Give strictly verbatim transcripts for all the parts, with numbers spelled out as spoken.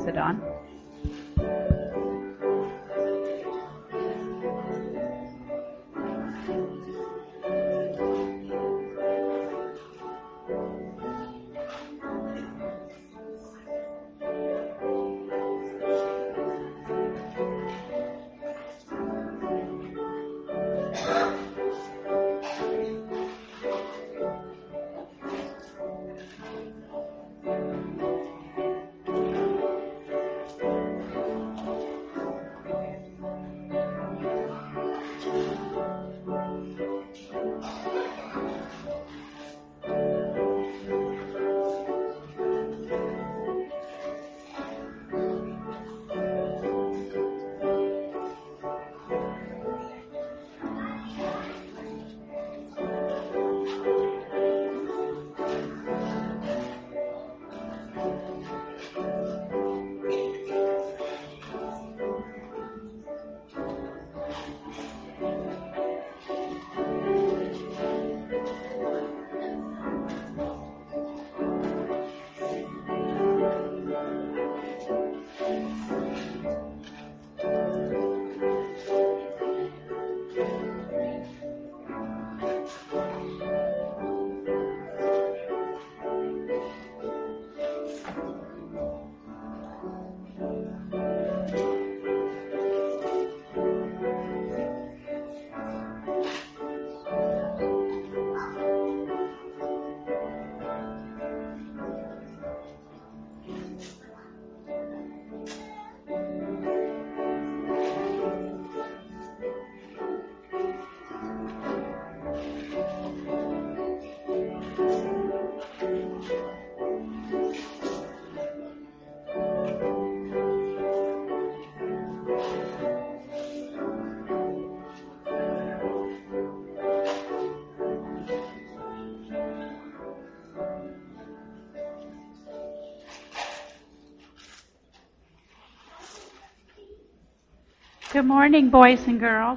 Is it on? Good morning, boys and girls.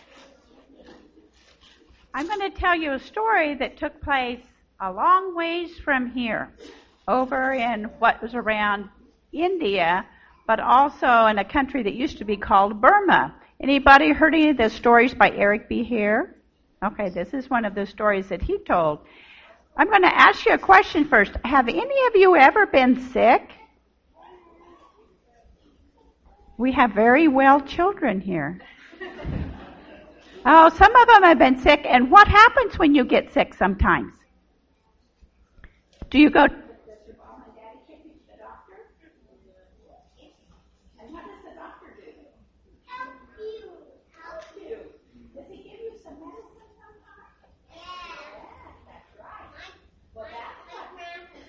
I'm going to tell you a story that took place a long ways from here, over in what was around India, but also in a country that used to be called Burma. Anybody heard any of the stories by Eric B. Hare? Okay, this is one of the stories that he told. I'm going to ask you a question first. Have any of you ever been sick? We have very well children here. Oh, some of them have been sick. And what happens when you get sick sometimes? Do you go... Does your mom and daddy take you to the doctor? And what does the doctor do? Help you. Help you. Does he give you some medicine sometimes? Yeah. Yeah, that's right. Well, that's what happens.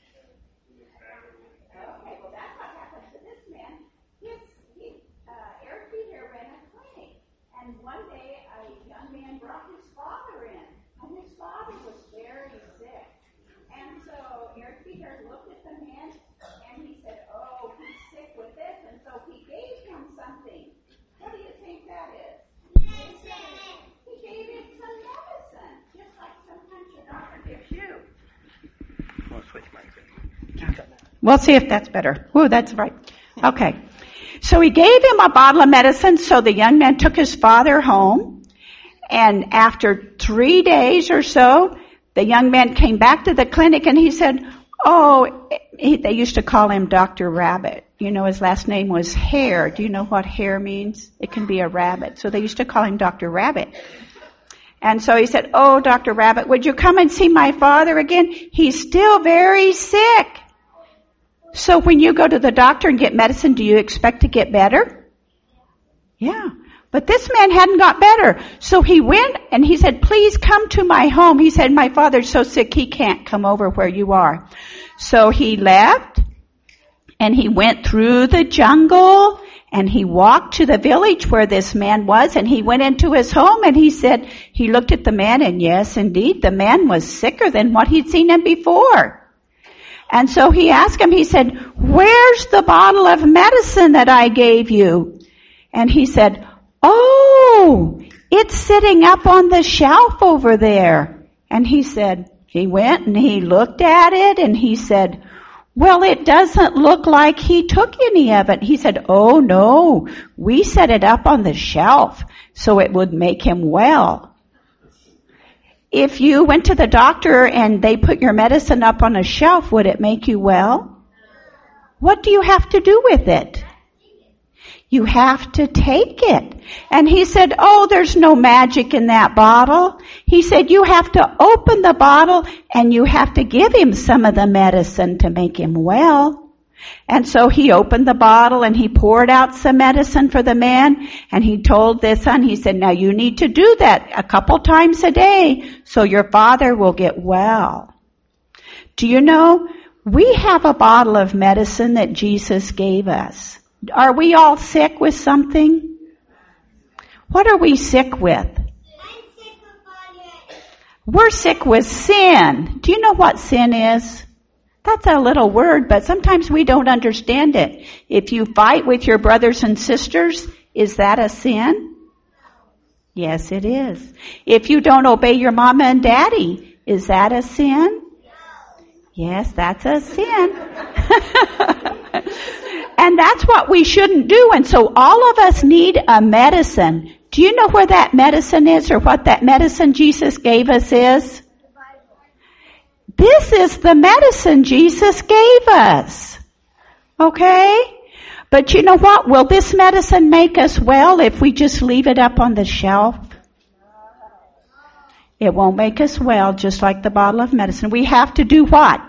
Okay, well, that's what happened to this man. His, he, uh, Eric B. Hare ran a clinic, and one day a young man brought his father in, and his father was very sick. And so Eric B. Hare looked at the man, and he said, oh, he's sick with this, and so he gave him something. What do you think that is? Medicine. He gave him some medicine, just like sometimes your doctor gives you. I'll switch mics. We'll see if that's better. Ooh, that's right. Okay. So he gave him a bottle of medicine, so the young man took his father home, and after three days or so, the young man came back to the clinic and he said, oh, he, they used to call him Doctor Rabbit. You know, his last name was Hare. Do you know what hare means? It can be a rabbit. So they used to call him Doctor Rabbit. And so he said, oh, Doctor Rabbit, would you come and see my father again? He's still very sick. So when you go to the doctor and get medicine, do you expect to get better? Yeah. But this man hadn't got better. So he went and he said, please come to my home. He said, my father's so sick he can't come over where you are. So he left and he went through the jungle and he walked to the village where this man was, and he went into his home and he said, he looked at the man, and yes, indeed, the man was sicker than what he'd seen him before. And so he asked him, he said, where's the bottle of medicine that I gave you? And he said, oh, it's sitting up on the shelf over there. And he said, he went and he looked at it and he said, Well, it doesn't look like he took any of it. He said, oh no, we set it up on the shelf so it would make him well. If you went to the doctor and they put your medicine up on a shelf, would it make you well? What do you have to do with it? You have to take it. And he said, oh, there's no magic in that bottle. He said, you have to open the bottle and you have to give him some of the medicine to make him well. And so he opened the bottle and he poured out some medicine for the man, and he told this son, he said, now you need to do that a couple times a day so your father will get well. Do you know, we have a bottle of medicine that Jesus gave us. Are we all sick with something? What are we sick with? We're sick with sin. Do you know what sin is? That's a little word, but sometimes we don't understand it. If you fight with your brothers and sisters, is that a sin? Yes, it is. If you don't obey your mama and daddy, is that a sin? Yes, that's a sin. And that's what we shouldn't do. And so all of us need a medicine. Do you know where that medicine is, or what that medicine Jesus gave us is? This is the medicine Jesus gave us. Okay? But you know what? Will this medicine make us well if we just leave it up on the shelf? It won't make us well, just like the bottle of medicine. We have to do what?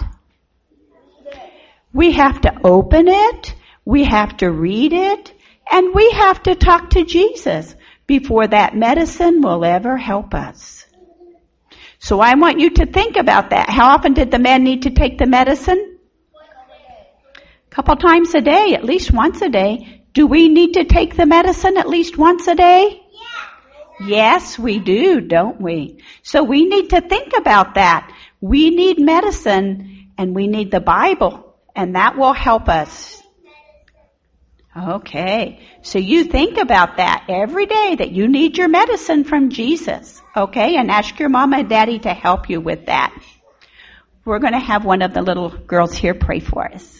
We have to open it. We have to read it. And we have to talk to Jesus before that medicine will ever help us. So I want you to think about that. How often did the man need to take the medicine? A couple times a day, at least once a day. Do we need to take the medicine at least once a day? Yeah. Yes, we do, don't we? So we need to think about that. We need medicine and we need the Bible, and that will help us. Okay, so you think about that every day, that you need your medicine from Jesus, okay? And ask your mama and daddy to help you with that. We're going to have one of the little girls here pray for us.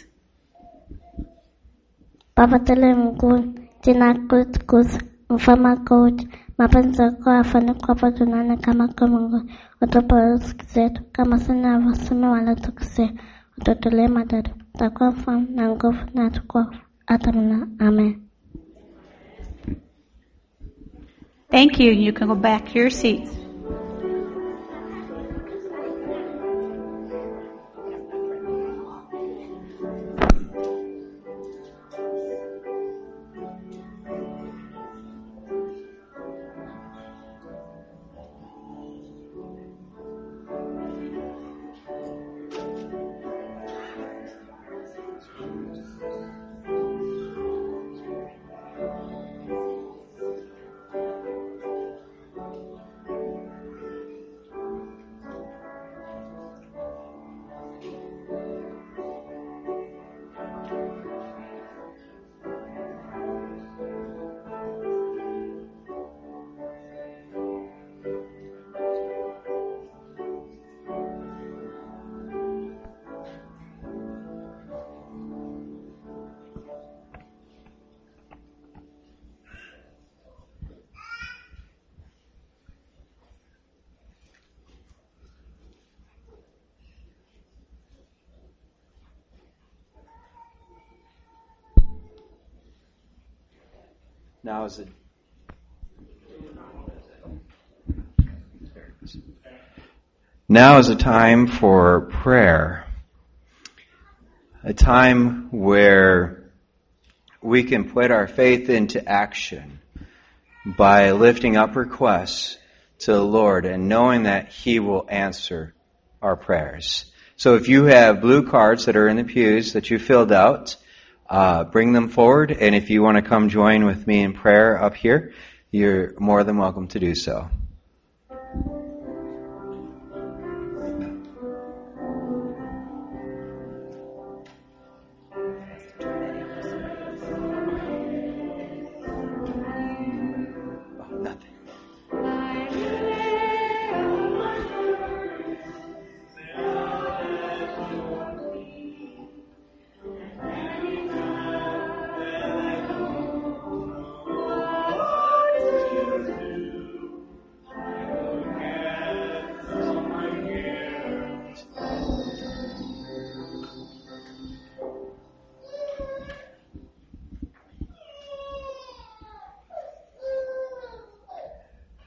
Baba tele Mungu, jina lako litukuzwe, ufalme wako uje, mapenzi yako yafanyike hapa duniani kama kwa Mungu. Utupe riziki zetu kama sisi tunavyosema waliotukosea, ututolee madhara, utakuwa mfalme na nguvu na tukufu. Amen. Thank you. You can go back to your seats. Now is it Now is a time for prayer. A time where we can put our faith into action by lifting up requests to the Lord and knowing that He will answer our prayers. So if you have blue cards that are in the pews that you filled out, Uh, bring them forward, and if you want to come join with me in prayer up here, you're more than welcome to do so.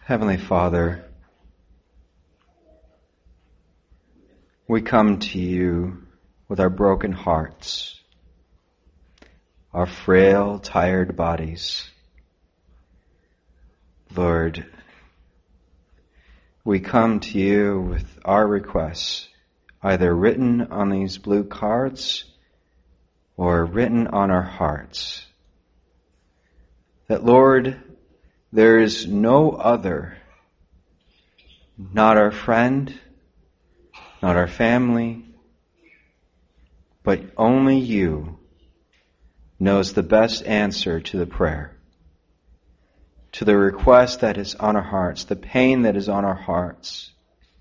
Heavenly Father, we come to you with our broken hearts, our frail, tired bodies. Lord, we come to you with our requests, either written on these blue cards or written on our hearts. That, Lord, there is no other, not our friend, not our family, but only you knows the best answer to the prayer, to the request that is on our hearts, the pain that is on our hearts.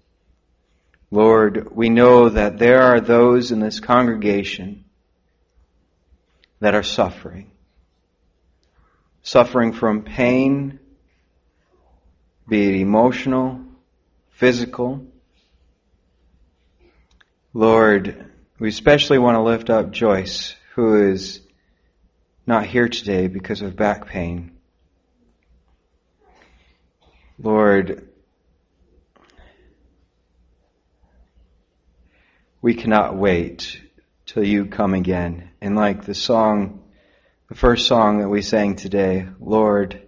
Lord, we know that there are those in this congregation that are suffering. Suffering from pain, be it emotional, physical. Lord, we especially want to lift up Joyce, who is not here today because of back pain. Lord, we cannot wait till you come again. And like the song, the first song that we sang today, Lord,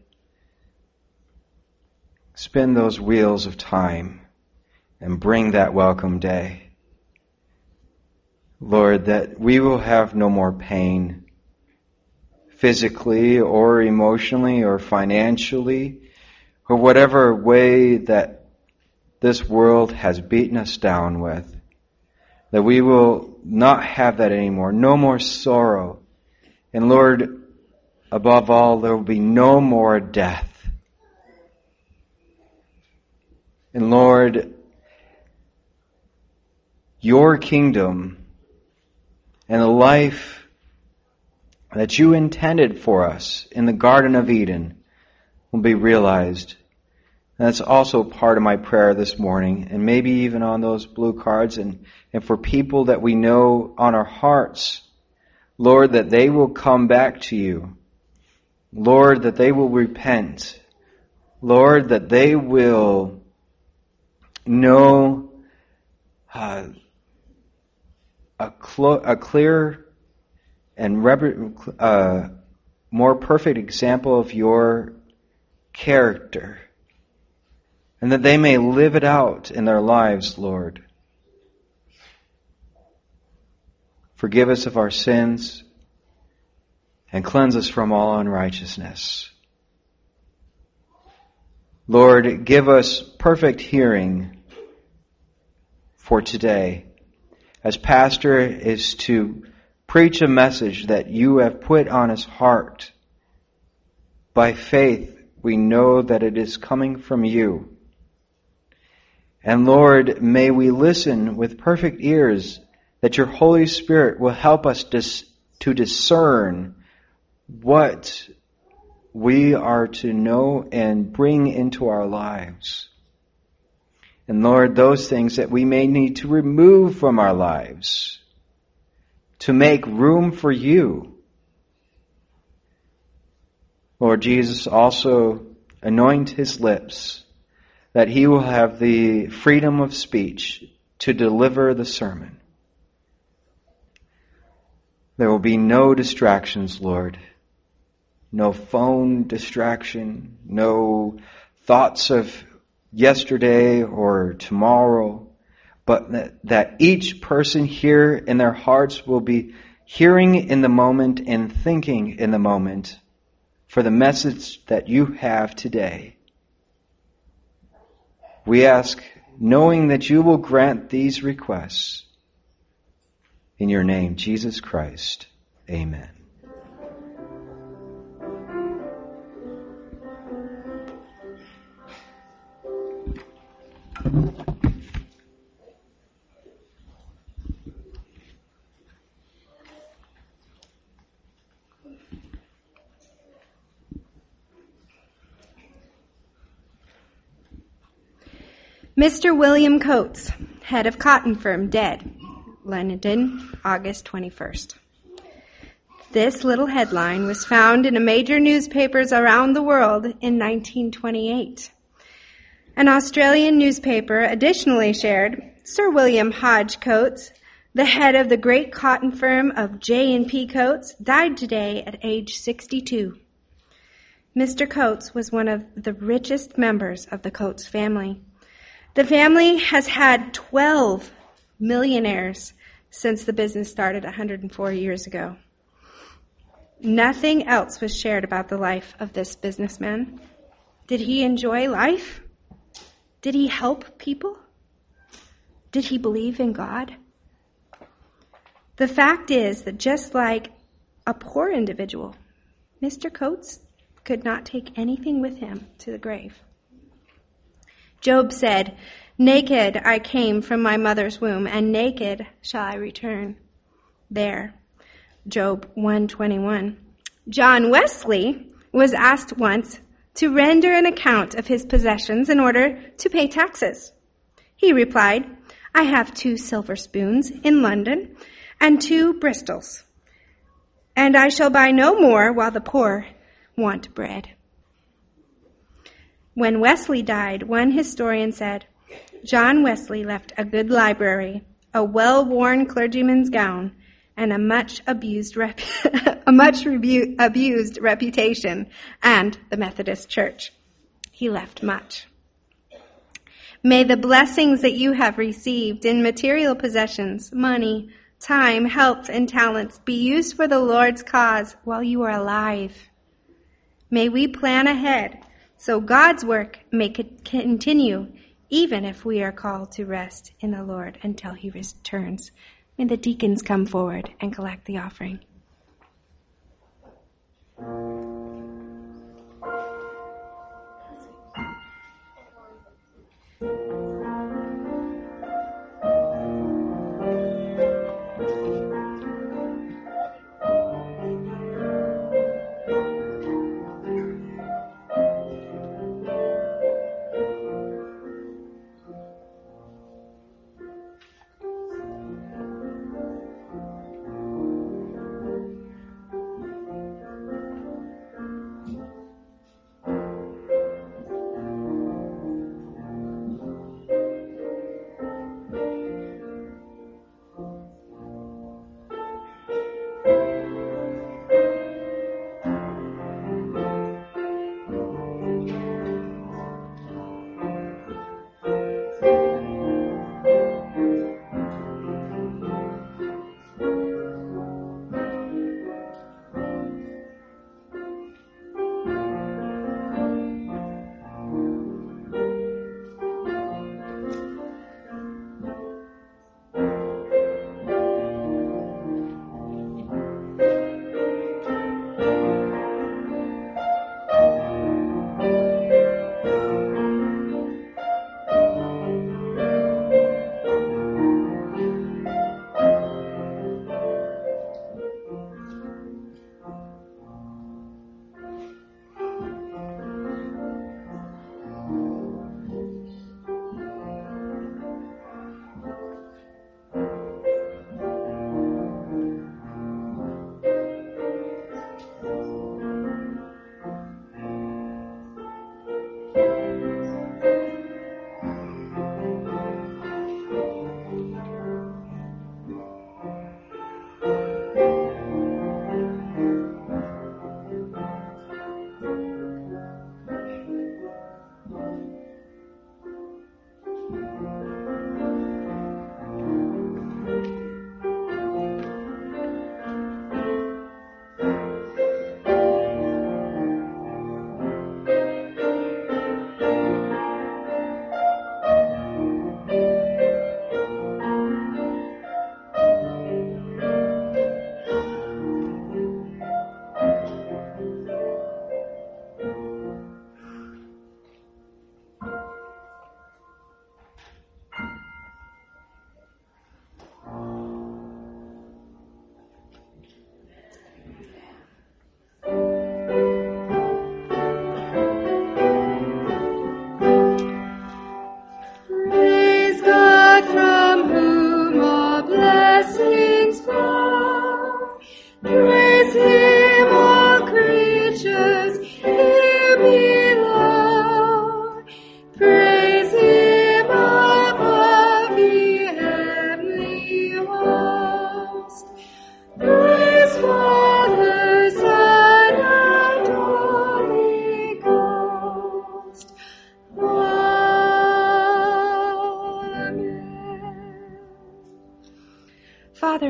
spin those wheels of time and bring that welcome day. Lord, that we will have no more pain, physically or emotionally or financially, or whatever way that this world has beaten us down with. That we will not have that anymore. No more sorrow. And Lord, above all, there will be no more death. And Lord, your kingdom and the life that you intended for us in the Garden of Eden will be realized. And that's also part of my prayer this morning, and maybe even on those blue cards, and, and for people that we know on our hearts, Lord, that they will come back to you. Lord, that they will repent. Lord, that they will know uh, a, cl- a clear and rep- uh, more perfect example of your character, and that they may live it out in their lives, Lord. Forgive us of our sins and cleanse us from all unrighteousness. Lord, give us perfect hearing for today, as Pastor is to preach a message that you have put on his heart. By faith, we know that it is coming from you. And Lord, may we listen with perfect ears, that your Holy Spirit will help us dis- to discern what we are to know and bring into our lives. And Lord, those things that we may need to remove from our lives to make room for you. Lord Jesus, also anoint his lips, that he will have the freedom of speech to deliver the sermon. There will be no distractions, Lord. No phone distraction, no thoughts of yesterday or tomorrow, but that, that each person here in their hearts will be hearing in the moment and thinking in the moment for the message that you have today. We ask, knowing that you will grant these requests. In your name, Jesus Christ. Amen. Mister William Coates, head of cotton firm, dead. London, August twenty-first. This little headline was found in a major newspapers around the world in nineteen twenty-eight. An Australian newspaper additionally shared, Sir William Hodge Coates, the head of the great cotton firm of J and P Coates, died today at age sixty-two. Mister Coates was one of the richest members of the Coates family. The family has had twelve millionaires since the business started one hundred four years ago. Nothing else was shared about the life of this businessman. Did he enjoy life? Did he help people? Did he believe in God? The fact is that just like a poor individual, Mister Coates could not take anything with him to the grave. Job said, "Naked I came from my mother's womb, and naked shall I return there." Job one twenty-one. John Wesley was asked once to render an account of his possessions in order to pay taxes. He replied, "I have two silver spoons in London and two Bristols, and I shall buy no more while the poor want bread." When Wesley died, one historian said, "John Wesley left a good library, a well-worn clergyman's gown, and a much abused rep- a much rebu- abused reputation, and the Methodist Church. He left much." May the blessings that you have received in material possessions, money, time, health, and talents be used for the Lord's cause while you are alive. May we plan ahead so God's work may continue even if we are called to rest in the Lord until he returns. May the deacons come forward and collect the offering.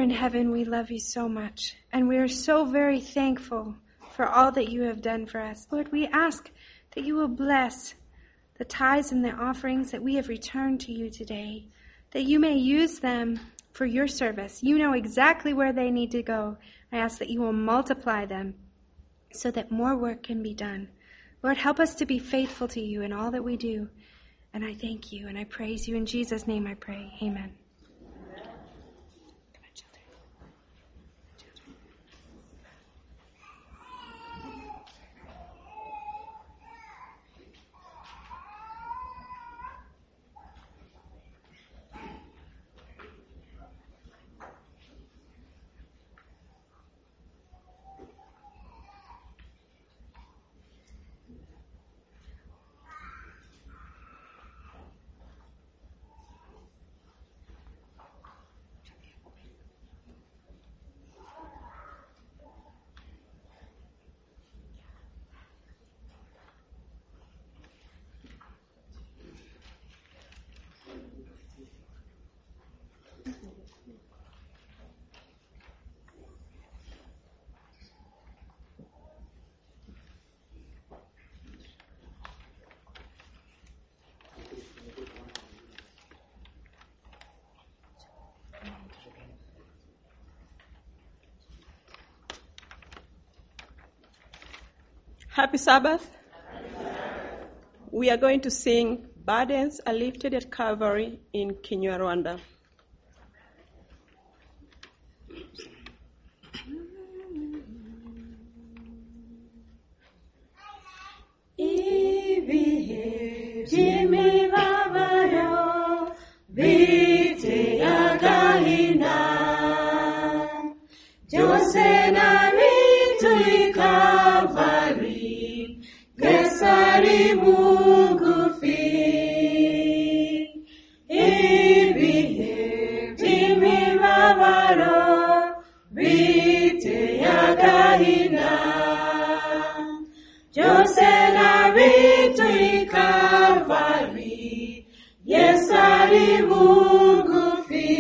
in heaven, we love you so much, and we are so very thankful for all that you have done for us. Lord, we ask that you will bless the tithes and the offerings that we have returned to you today, that you may use them for your service. You know exactly where they need to go. I ask that you will multiply them so that more work can be done. Lord, help us to be faithful to you in all that we do. And I thank you and I praise you. In Jesus' name I pray. Amen. Happy Sabbath. We are going to sing Burdens Are Lifted at Calvary in Kinyarwanda. Ibihe by'imibabaro biteye agahinda, byose nabituye Kalvari, Yesu ari bugufi. Ibihe by'imibabaro biteye agahinda, byose nabituye Kalvari, Yesu ari bugufi.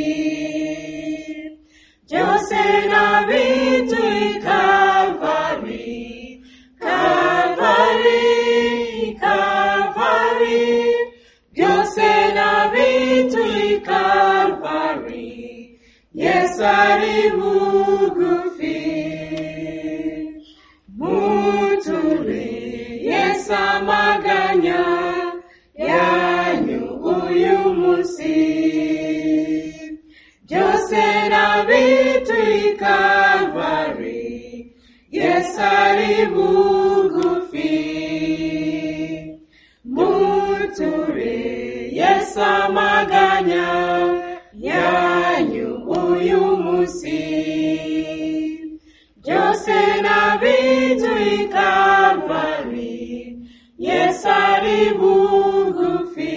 Byose nabituye Kalvari, Kalvari, Kalvari. Byose nabituye Kalvari, Yesu ari bugufi. Muture Yesu amaganya yanyu uyu munsi, byose nabituye Kalvari, Yesu ari bugufi. Muture Yesu amaganya yanyu uyu munsi, byose nabituye Kalvari, Yesu ari bugufi.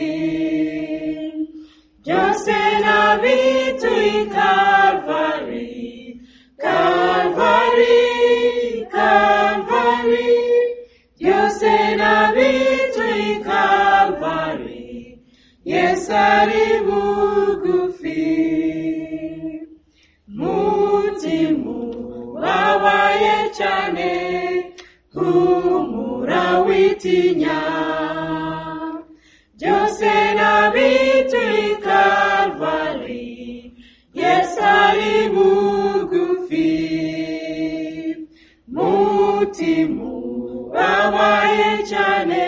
Byose nabituye Kalvari, Kalvari, Kalvari. Byose nabituye Kalvari, Yesu ari bugufi. Mutima babaye cyane, humura witinya, byose nabituye Kalvari, Yesu ari bugufi. Mutima babaye cyane,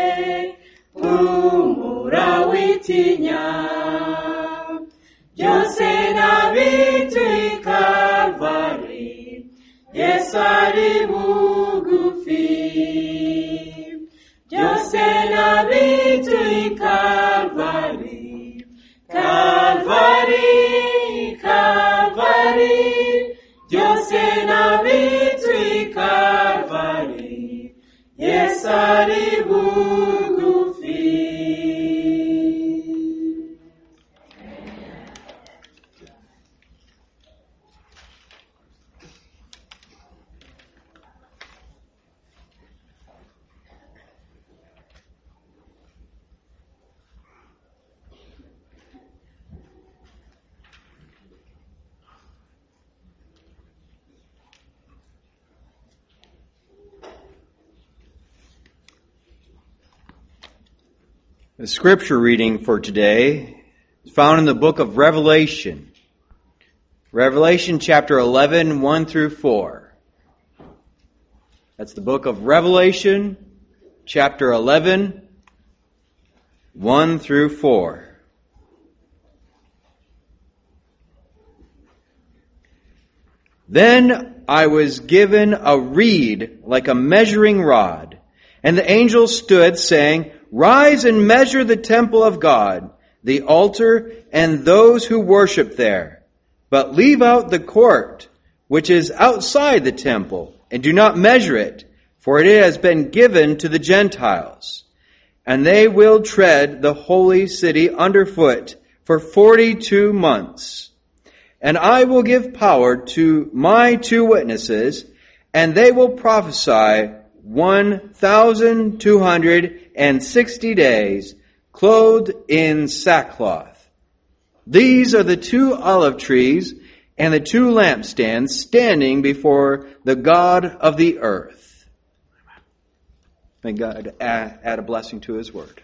humura witinya, byose nabituye Kalvari, Yesu ari bugufi. Byose nabituye Kalvari, Kalvari, Kalvari. Byose nabituye Kalvari, Yesu ari bugufi. The scripture reading for today is found in the book of Revelation. Revelation chapter eleven, one through four. That's the book of Revelation, chapter eleven, one through four. Then I was given a reed like a measuring rod, and the angel stood, saying, Rise and measure the temple of God, the altar, and those who worship there. But leave out the court, which is outside the temple, and do not measure it, for it has been given to the Gentiles. And they will tread the holy city underfoot for forty-two months. And I will give power to my two witnesses, and they will prophesy one thousand two hundred sixty days, clothed in sackcloth. These are the two olive trees and the two lampstands standing before the God of the earth. May God add, add a blessing to His word.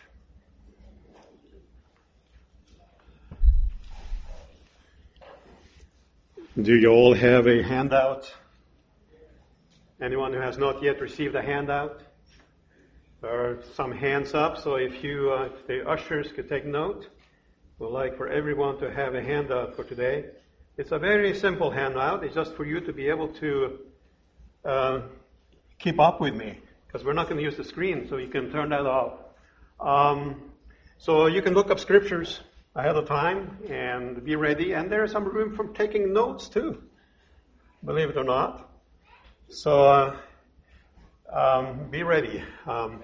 Do you all have a handout? Anyone who has not yet received a handout? There are some hands up, so if you, uh, if the ushers could take note, we'd like for everyone to have a handout for today. It's a very simple handout. It's just for you to be able to uh, keep up with me, because we're not going to use the screen, so you can turn that off. Um, so you can look up scriptures ahead of time and be ready. And there's some room for taking notes too, believe it or not. So uh, um, be ready. Um,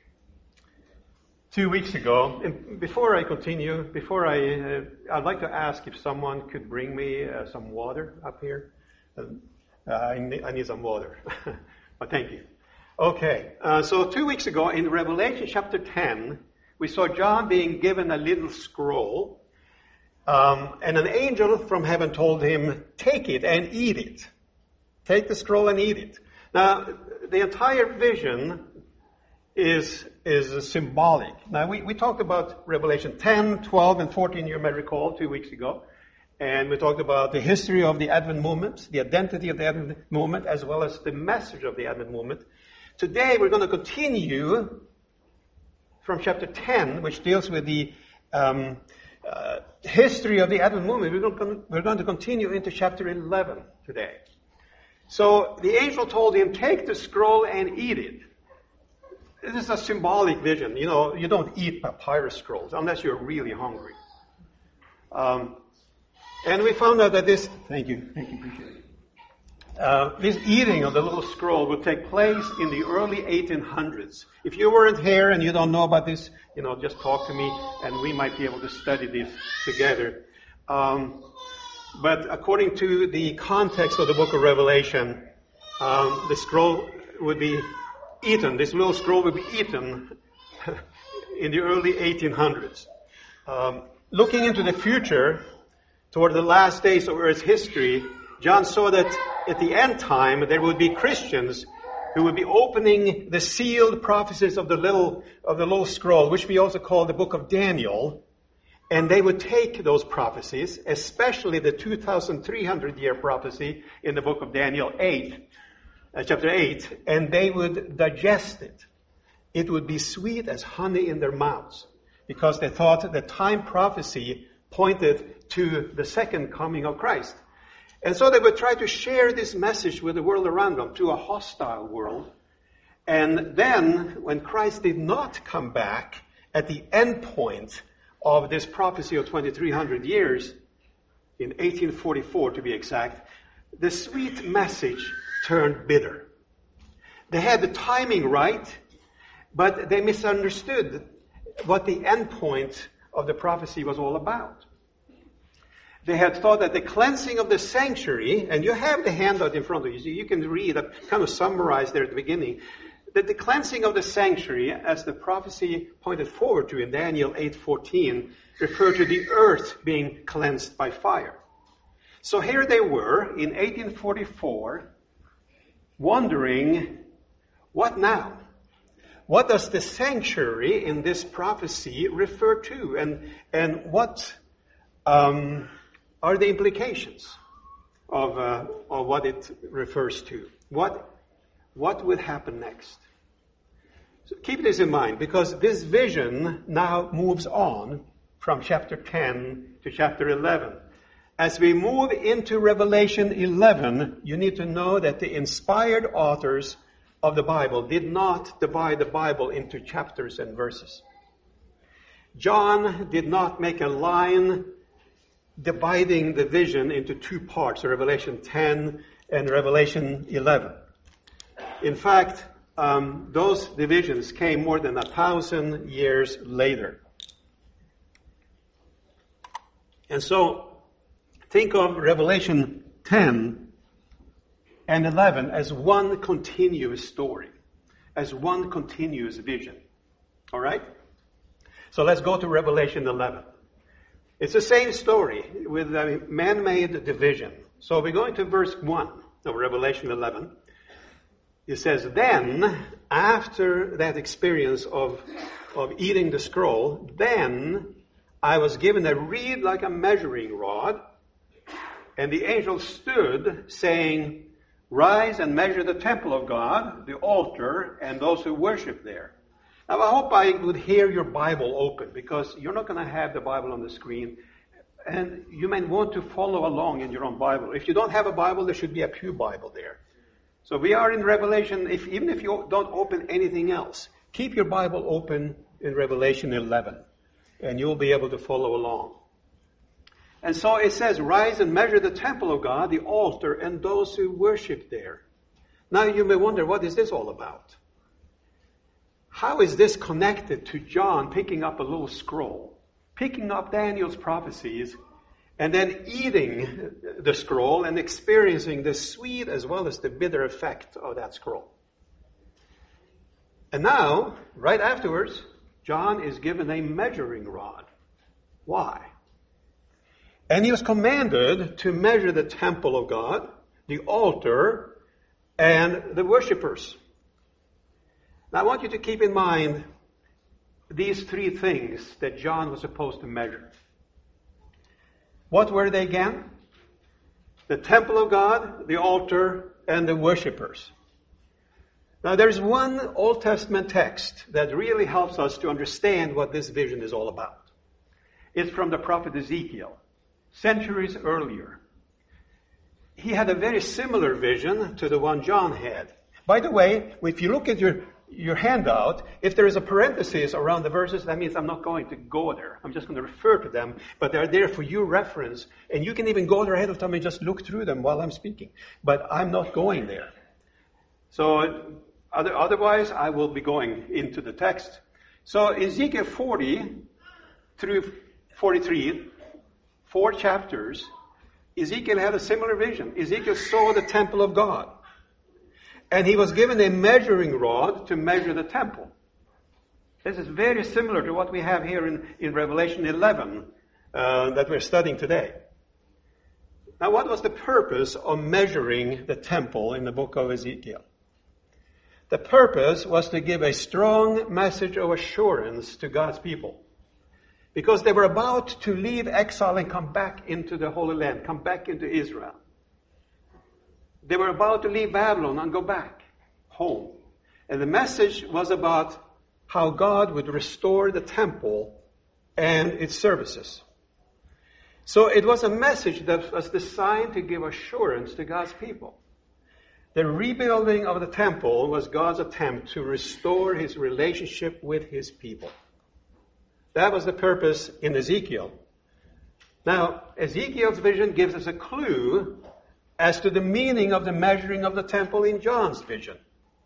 two weeks ago, and before I continue, before I, uh, I'd like to ask if someone could bring me uh, some water up here. Uh, I, need, I need some water. But thank you. Okay, uh, so two weeks ago in Revelation chapter ten, we saw John being given a little scroll, um, and an angel from heaven told him, take it and eat it. Take the scroll and eat it. Now, the entire vision is is symbolic. Now, we, we talked about Revelation ten, twelve, and fourteen, you may recall, two weeks ago. And we talked about the history of the Advent movement, the identity of the Advent movement, as well as the message of the Advent movement. Today, we're going to continue from chapter ten, which deals with the um, uh, history of the Advent movement. We're going, to, we're going to continue into chapter eleven today. So the angel told him, take the scroll and eat it. This is a symbolic vision. You know, you don't eat papyrus scrolls unless you're really hungry. Um, and we found out that this, thank you, thank you, appreciate it. Uh, this eating of the little scroll would take place in the early eighteen hundreds. If you weren't here and you don't know about this, you know, just talk to me and we might be able to study this together. Um, but according to the context of the book of Revelation, um, the scroll would be eaten. This little scroll would be eaten in the early eighteen hundreds. Um, looking into the future, toward the last days of Earth's history, John saw that at the end time there would be Christians who would be opening the sealed prophecies of the little of the little scroll, which we also call the book of Daniel, and they would take those prophecies, especially the two thousand three hundred year prophecy in the book of Daniel eight, uh, chapter eight, and they would digest it. It would be sweet as honey in their mouths, because they thought the time prophecy pointed to the second coming of Christ. And so they would try to share this message with the world around them, to a hostile world. And then, when Christ did not come back at the end point of this prophecy of twenty-three hundred years, in eighteen forty-four to be exact, the sweet message turned bitter. They had the timing right, but they misunderstood what the end point of the prophecy was all about. They had thought that the cleansing of the sanctuary, and you have the handout in front of you, so you can read, I kind of summarized there at the beginning, that the cleansing of the sanctuary, as the prophecy pointed forward to in Daniel eight fourteen, referred to the earth being cleansed by fire. So here they were in eighteen forty-four, wondering, what now? what does the sanctuary in this prophecy refer to? And, and what um, are the implications of, uh, of what it refers to? What, what would happen next? So keep this in mind, because this vision now moves on from chapter ten to chapter eleven. As we move into Revelation eleven, you need to know that the inspired authors of the Bible did not divide the Bible into chapters and verses. John did not make a line dividing the vision into two parts, Revelation ten and Revelation eleven. In fact, um, those divisions came more than a thousand years later. And so, think of Revelation ten and eleven as one continuous story, as one continuous vision. All right? So let's go to Revelation eleven. It's the same story with a man-made division. So we're going to verse one of Revelation eleven. It says, then, after that experience of, of eating the scroll, then I was given a reed like a measuring rod, and the angel stood, saying, rise and measure the temple of God, the altar, and those who worship there. Now, I hope I would hear your Bible open, because you're not going to have the Bible on the screen, and you may want to follow along in your own Bible. If you don't have a Bible, there should be a pew Bible there. So we are in Revelation, if, even if you don't open anything else, keep your Bible open in Revelation eleven, and you'll be able to follow along. And so it says, rise and measure the temple of God, the altar, and those who worship there. Now you may wonder, what is this all about? How is this connected to John picking up a little scroll, picking up Daniel's prophecies, and then eating the scroll and experiencing the sweet as well as the bitter effect of that scroll? And now, right afterwards, John is given a measuring rod. Why? And he was commanded to measure the temple of God, the altar, and the worshippers. Now I want you to keep in mind these three things that John was supposed to measure. What were they again? The temple of God, the altar, and the worshippers. Now there's one Old Testament text that really helps us to understand what this vision is all about. It's from the prophet Ezekiel, centuries earlier. He had a very similar vision to the one John had. By the way, if you look at your your handout, if there is a parenthesis around the verses, that means I'm not going to go there. I'm just going to refer to them, but they're there for your reference, and you can even go there ahead of time and just look through them while I'm speaking. But I'm not going there. So other, otherwise, I will be going into the text. So Ezekiel forty through forty-three, four chapters, Ezekiel had a similar vision. Ezekiel saw the temple of God. And he was given a measuring rod to measure the temple. This is very similar to what we have here in, in Revelation eleven uh, that we're studying today. Now, what was the purpose of measuring the temple in the book of Ezekiel? The purpose was to give a strong message of assurance to God's people, because they were about to leave exile and come back into the Holy Land, come back into Israel. They were about to leave Babylon and go back home. And the message was about how God would restore the temple and its services. So it was a message that was designed to give assurance to God's people. The rebuilding of the temple was God's attempt to restore his relationship with his people. That was the purpose in Ezekiel. Now, Ezekiel's vision gives us a clue as to the meaning of the measuring of the temple in John's vision.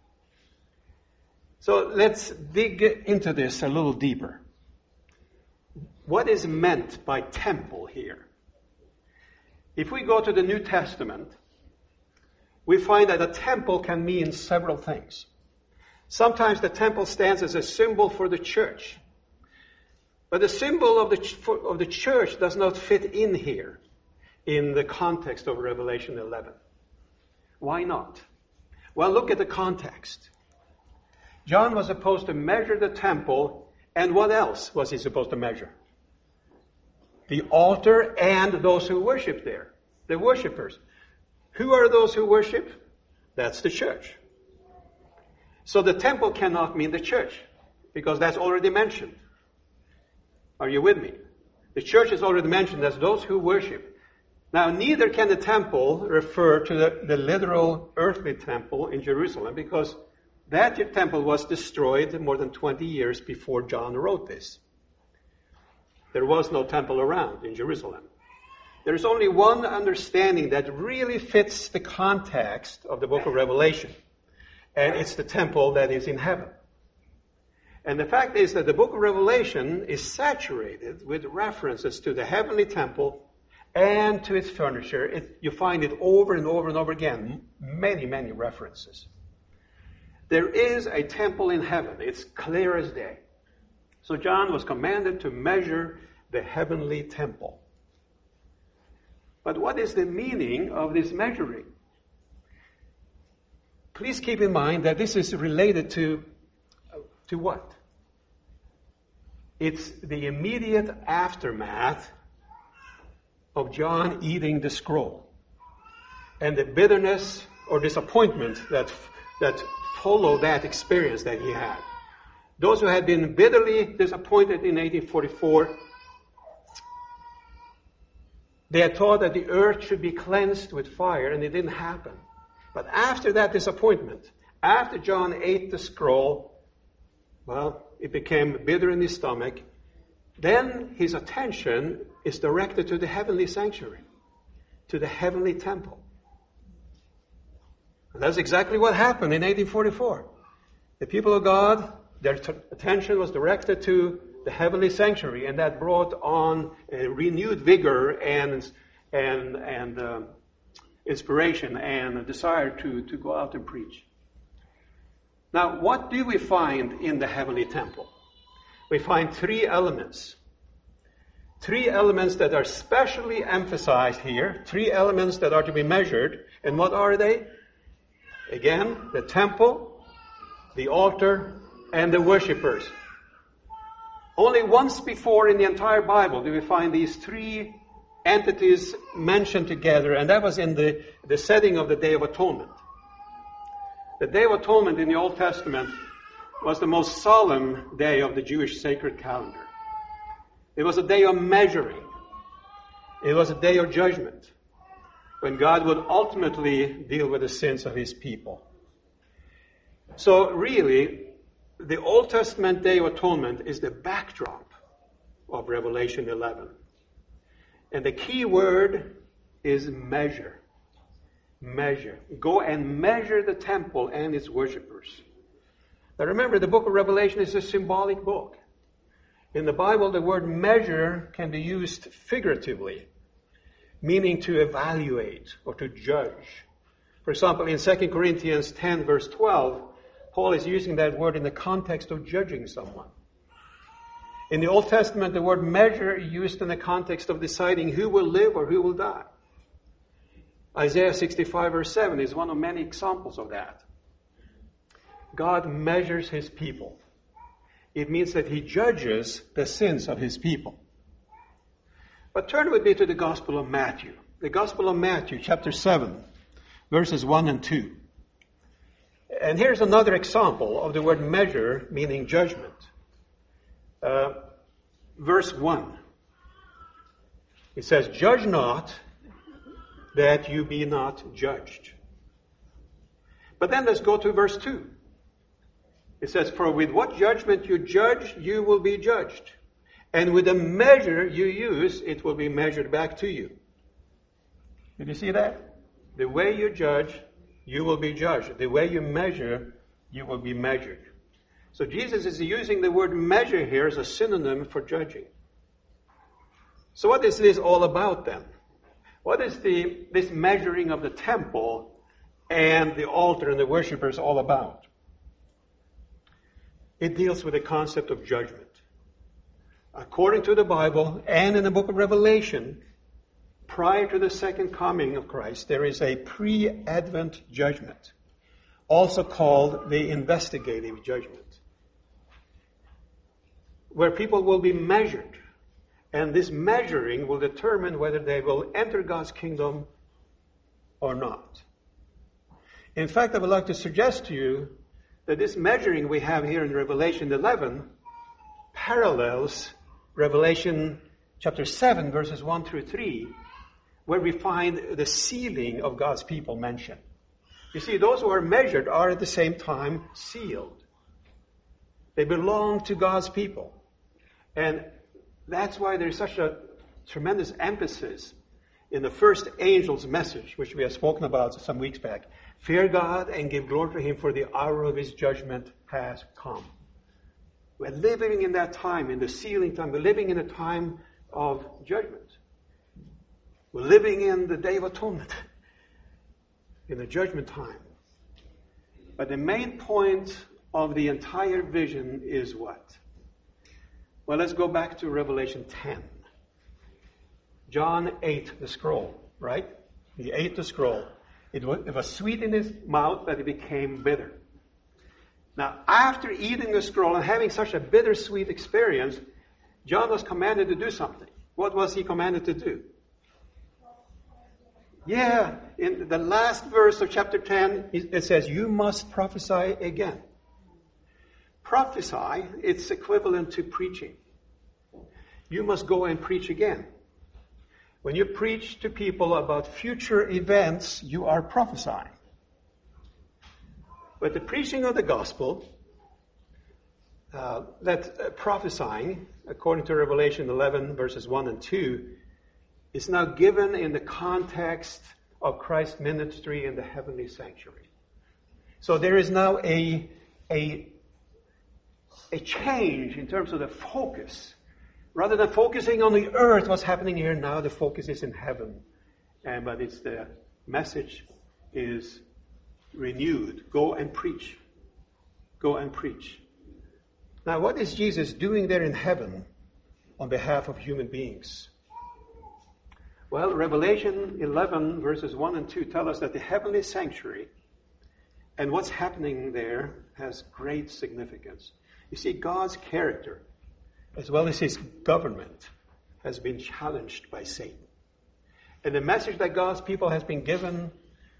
So let's dig into this a little deeper. What is meant by temple here? If we go to the New Testament, we find that a temple can mean several things. Sometimes the temple stands as a symbol for the church. But the symbol of the, of the church does not fit in here in the context of Revelation eleven. Why not? Well, look at the context. John was supposed to measure the temple, and what else was he supposed to measure? The altar and those who worship there, the worshipers. Who are those who worship? That's the church. So the temple cannot mean the church, because that's already mentioned. Are you with me? The church is already mentioned as those who worship. Now, neither can the temple refer to the, the literal earthly temple in Jerusalem, because that temple was destroyed more than twenty years before John wrote this. There was no temple around in Jerusalem. There's only one understanding that really fits the context of the book of Revelation, and it's the temple that is in heaven. And the fact is that the book of Revelation is saturated with references to the heavenly temple and to its furniture. It, you find it over and over and over again, many, many references. There is a temple in heaven. It's clear as day. So John was commanded to measure the heavenly temple. But what is the meaning of this measuring? Please keep in mind that this is related to, to what? It's the immediate aftermath of John eating the scroll, and the bitterness or disappointment that, that followed that experience that he had. Those who had been bitterly disappointed in eighteen forty-four, they had thought that the earth should be cleansed with fire, and it didn't happen. But after that disappointment, after John ate the scroll, well, it became bitter in his stomach. Then his attention is directed to the heavenly sanctuary, to the heavenly temple. And that's exactly what happened in eighteen forty-four. The people of God, their t- attention was directed to the heavenly sanctuary, and that brought on a renewed vigor and and and uh, inspiration and a desire to, to go out and preach. Now, what do we find in the heavenly temple? We find three elements. Three elements that are specially emphasized here. Three elements that are to be measured. And what are they? Again, the temple, the altar, and the worshipers. Only once before in the entire Bible do we find these three entities mentioned together, and that was in the, the setting of the Day of Atonement. The Day of Atonement in the Old Testament was the most solemn day of the Jewish sacred calendar. It was a day of measuring. It was a day of judgment, when God would ultimately deal with the sins of his people. So really, the Old Testament Day of Atonement is the backdrop of Revelation eleven. And the key word is measure. Measure. Go and measure the temple and its worshipers. Now remember, the book of Revelation is a symbolic book. In the Bible, the word measure can be used figuratively, meaning to evaluate or to judge. For example, in Second Corinthians ten, verse twelve, Paul is using that word in the context of judging someone. In the Old Testament, the word measure is used in the context of deciding who will live or who will die. Isaiah sixty-five, verse seven is one of many examples of that. God measures his people. It means that he judges the sins of his people. But turn with me to the Gospel of Matthew. The Gospel of Matthew, chapter seven, verses one and two. And here's another example of the word measure, meaning judgment. Uh, verse one. It says, "Judge not, that you be not judged." But then let's go to verse two. It says, "For with what judgment you judge, you will be judged. And with the measure you use, it will be measured back to you." Did you see that? The way you judge, you will be judged. The way you measure, you will be measured. So Jesus is using the word measure here as a synonym for judging. So what is this all about then? What is the this measuring of the temple and the altar and the worshipers all about? It deals with the concept of judgment. According to the Bible and in the book of Revelation, prior to the second coming of Christ, there is a pre-Advent judgment. also called the investigative judgment, where people will be measured. And this measuring will determine whether they will enter God's kingdom or not. In fact, I would like to suggest to you that this measuring we have here in Revelation eleven parallels Revelation chapter seven, verses one through three, where we find the sealing of God's people mentioned. You see, those who are measured are at the same time sealed. They belong to God's people. And that's why there's such a tremendous emphasis in the first angel's message, which we have spoken about some weeks back. Fear God and give glory to Him, for the hour of His judgment has come. We're living in that time, in the sealing time. We're living in a time of judgment. We're living in the Day of Atonement, in the judgment time. But the main point of the entire vision is what? Well, let's go back to Revelation ten. John ate the scroll, right? He ate the scroll. It was, it was sweet in his mouth, but it became bitter. Now, after eating the scroll and having such a bittersweet experience, John was commanded to do something. What was he commanded to do? Yeah, in the last verse of chapter ten, it says, you must prophesy again. Prophesy, it's equivalent to preaching. You must go and preach again. When you preach to people about future events, you are prophesying. But the preaching of the gospel, uh, that uh, prophesying, according to Revelation eleven, verses one and two, is now given in the context of Christ's ministry in the heavenly sanctuary. So there is now a, a, a change in terms of the focus. Rather than focusing on the earth, what's happening here now, the focus is in heaven. And but it's the message is renewed. Go and preach. Go and preach. Now, what is Jesus doing there in heaven on behalf of human beings? Well, Revelation eleven, verses one and two tell us that the heavenly sanctuary and what's happening there has great significance. You see, God's character, as well as His government, has been challenged by Satan. And the message that God's people has been given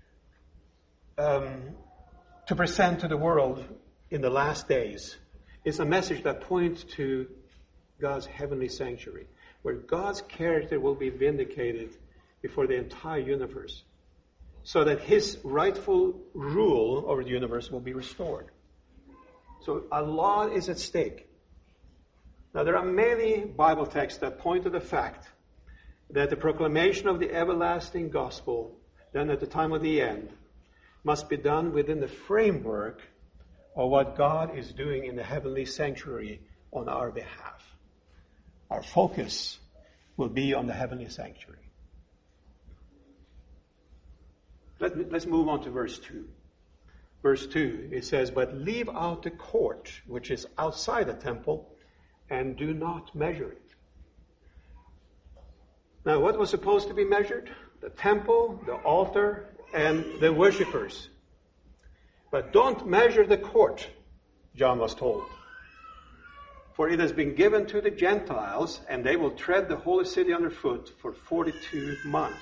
um, to present to the world in the last days is a message that points to God's heavenly sanctuary, where God's character will be vindicated before the entire universe, so that His rightful rule over the universe will be restored. So a lot is at stake. Now, there are many Bible texts that point to the fact that the proclamation of the everlasting gospel, done at the time of the end, must be done within the framework of what God is doing in the heavenly sanctuary on our behalf. Our focus will be on the heavenly sanctuary. Let, let's move on to verse two. Verse two, it says, but leave out the court, which is outside the temple, and do not measure it. Now, what was supposed to be measured? The temple, the altar, and the worshippers. But don't measure the court, John was told. For it has been given to the Gentiles, and they will tread the holy city underfoot for forty-two months.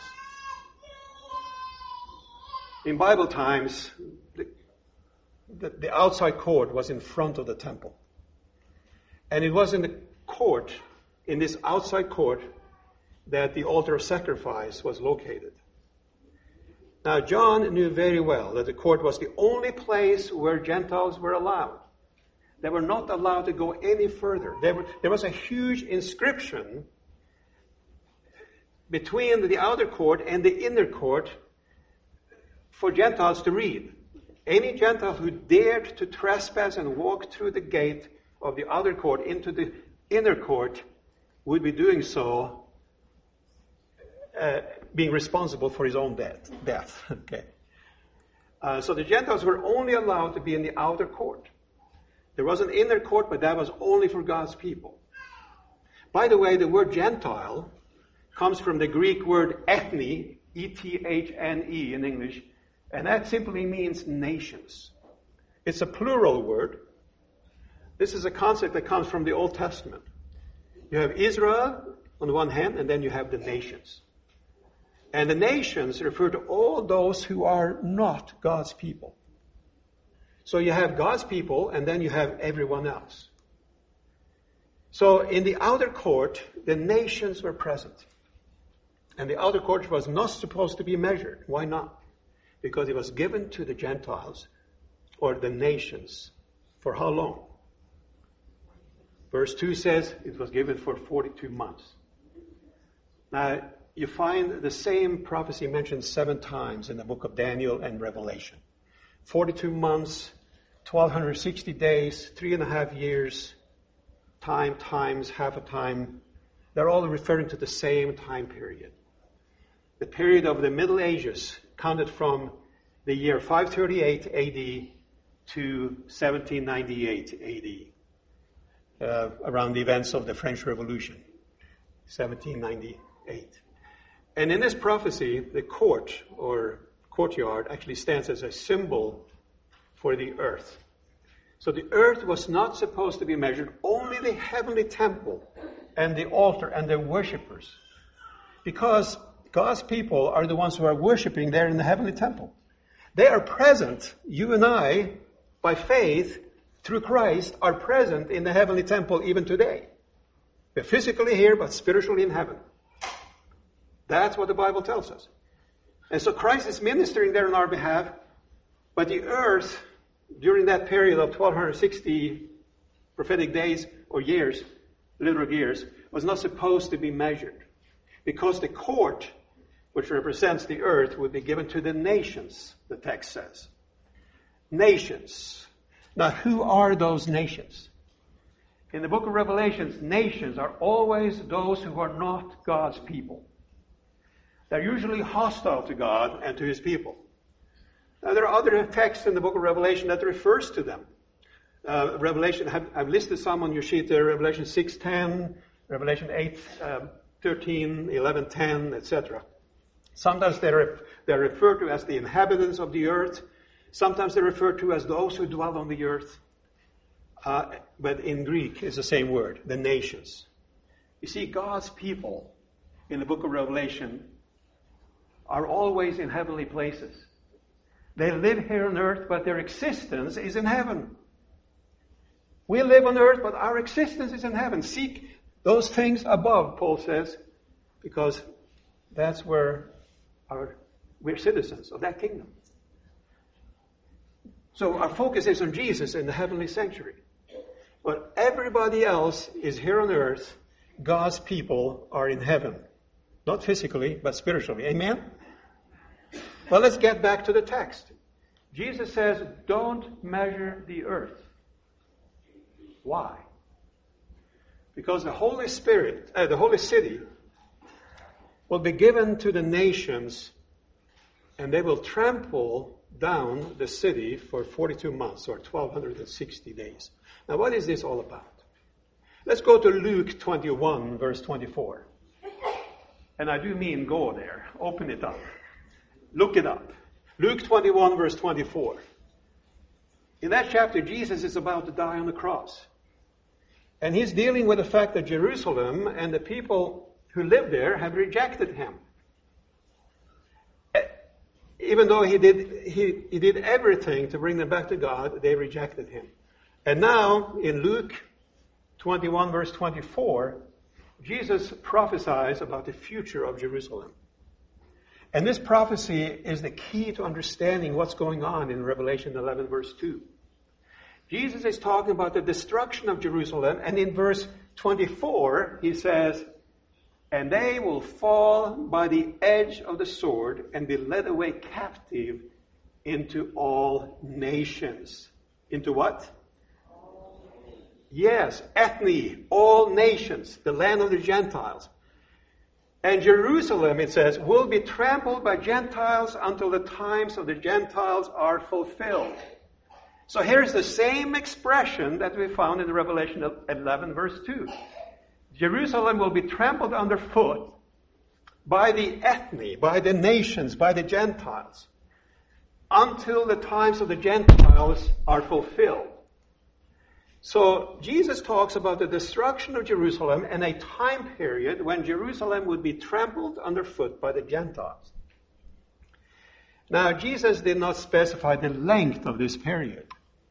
In Bible times, the, the, the outside court was in front of the temple. And it was in the court, in this outside court, that the altar of sacrifice was located. Now, John knew very well that the court was the only place where Gentiles were allowed. They were not allowed to go any further. There, were, there was a huge inscription between the outer court and the inner court for Gentiles to read. Any Gentile who dared to trespass and walk through the gate of the outer court into the inner court would be doing so, uh, being responsible for his own death. death. Okay. Uh, so the Gentiles were only allowed to be in the outer court. There was an inner court, but that was only for God's people. By the way, the word Gentile comes from the Greek word ethne, E T H N E in English, and that simply means nations. It's a plural word. This is a concept that comes from the Old Testament. You have Israel on the one hand, and then you have the nations. And the nations refer to all those who are not God's people. So you have God's people, and then you have everyone else. So in the outer court, the nations were present. And the outer court was not supposed to be measured. Why not? Because it was given to the Gentiles, or the nations, for how long? Verse two says it was given for forty-two months. Now, you find the same prophecy mentioned seven times in the book of Daniel and Revelation. forty-two months, twelve sixty days, three and a half years, time times half a time. They're all referring to the same time period. The period of the Middle Ages counted from the year five thirty-eight A D to seventeen ninety-eight A D, uh, around the events of the French Revolution, seventeen ninety-eight. And in this prophecy, the court or courtyard actually stands as a symbol for the earth. So the earth was not supposed to be measured, only the heavenly temple and the altar and the worshippers. Because God's people are the ones who are worshiping there in the heavenly temple. They are present, you and I, by faith, through Christ, are present in the heavenly temple even today. We're physically here, but spiritually in heaven. That's what the Bible tells us. And so Christ is ministering there on our behalf, but the earth, during that period of twelve sixty prophetic days or years, literal years, was not supposed to be measured. Because the court, which represents the earth, would be given to the nations, the text says. Nations. Now, who are those nations? In the book of Revelations, nations are always those who are not God's people. They're usually hostile to God and to His people. Now, there are other texts in the book of Revelation that refers to them. Uh, Revelation, I've, I've listed some on your sheet there, Revelation six ten, Revelation eight thirteen, eleven ten, et cetera. Sometimes they're, they're referred to as the inhabitants of the earth. Sometimes they're referred to as those who dwell on the earth. Uh, but in Greek, it's the same word, the nations. You see, God's people in the book of Revelation are always in heavenly places. They live here on earth, but their existence is in heaven. We live on earth, but our existence is in heaven. Seek those things above, Paul says, because that's where our, we're citizens of that kingdom. So our focus is on Jesus in the heavenly sanctuary. But everybody else is here on earth. God's people are in heaven. Not physically, but spiritually. Amen? Well, let's get back to the text. Jesus says, don't measure the earth. Why? Because the Holy Spirit, uh, the Holy City, will be given to the nations, and they will trample down the city for forty-two months, or twelve sixty days. Now, what is this all about? Let's go to Luke twenty-one, verse twenty-four. And I do mean go there. Open it up. Look it up. Luke twenty-one, verse twenty-four. In that chapter, Jesus is about to die on the cross. And he's dealing with the fact that Jerusalem and the people who live there have rejected him. Even though he did, he, he did everything to bring them back to God, they rejected him. And now, in Luke twenty-one, verse twenty-four, Jesus prophesies about the future of Jerusalem. And this prophecy is the key to understanding what's going on in Revelation eleven, verse two. Jesus is talking about the destruction of Jerusalem, and in verse twenty-four, he says, and they will fall by the edge of the sword and be led away captive into all nations. Into what? Yes, ethne, all nations, the land of the Gentiles. And Jerusalem, it says, will be trampled by Gentiles until the times of the Gentiles are fulfilled. So here's the same expression that we found in Revelation eleven, verse two. Jerusalem will be trampled underfoot by the ethne, by the nations, by the Gentiles. until the times of the Gentiles are fulfilled. So Jesus talks about the destruction of Jerusalem and a time period when Jerusalem would be trampled underfoot by the Gentiles. Now, Jesus did not specify the length of this period.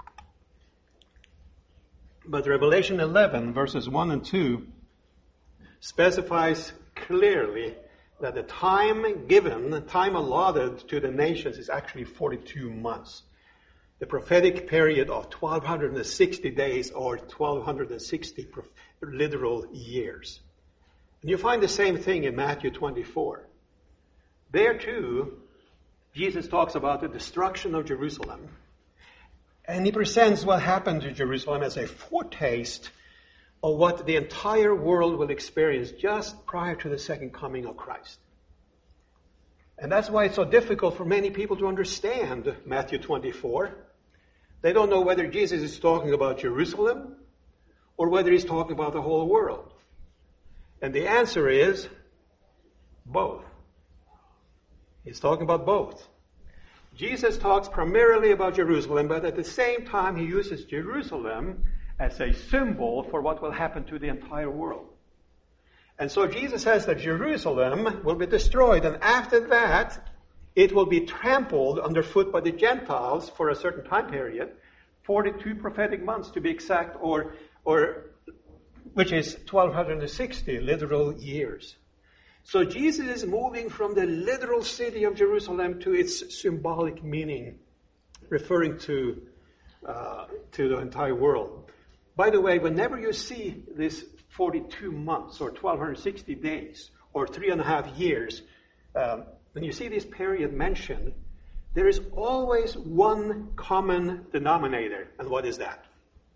But Revelation eleven, verses one and two, specifies clearly that the time given, the time allotted to the nations is actually forty-two months. The prophetic period of twelve sixty days or twelve sixty literal years. And you find the same thing in Matthew twenty-four. There too, Jesus talks about the destruction of Jerusalem. And he presents what happened to Jerusalem as a foretaste of what the entire world will experience just prior to the second coming of Christ. And that's why it's so difficult for many people to understand Matthew twenty-four. They don't know whether Jesus is talking about Jerusalem or whether he's talking about the whole world. And the answer is both. He's talking about both. Jesus talks primarily about Jerusalem, but at the same time he uses Jerusalem as a symbol for what will happen to the entire world. And so Jesus says that Jerusalem will be destroyed, and after that, it will be trampled underfoot by the Gentiles for a certain time period, forty-two prophetic months to be exact, or, or which is twelve sixty literal years. So Jesus is moving from the literal city of Jerusalem to its symbolic meaning, referring to uh, to the entire world. By the way, whenever you see this forty-two months or twelve sixty days or three and a half years, um, when you see this period mentioned, there is always one common denominator. And what is that?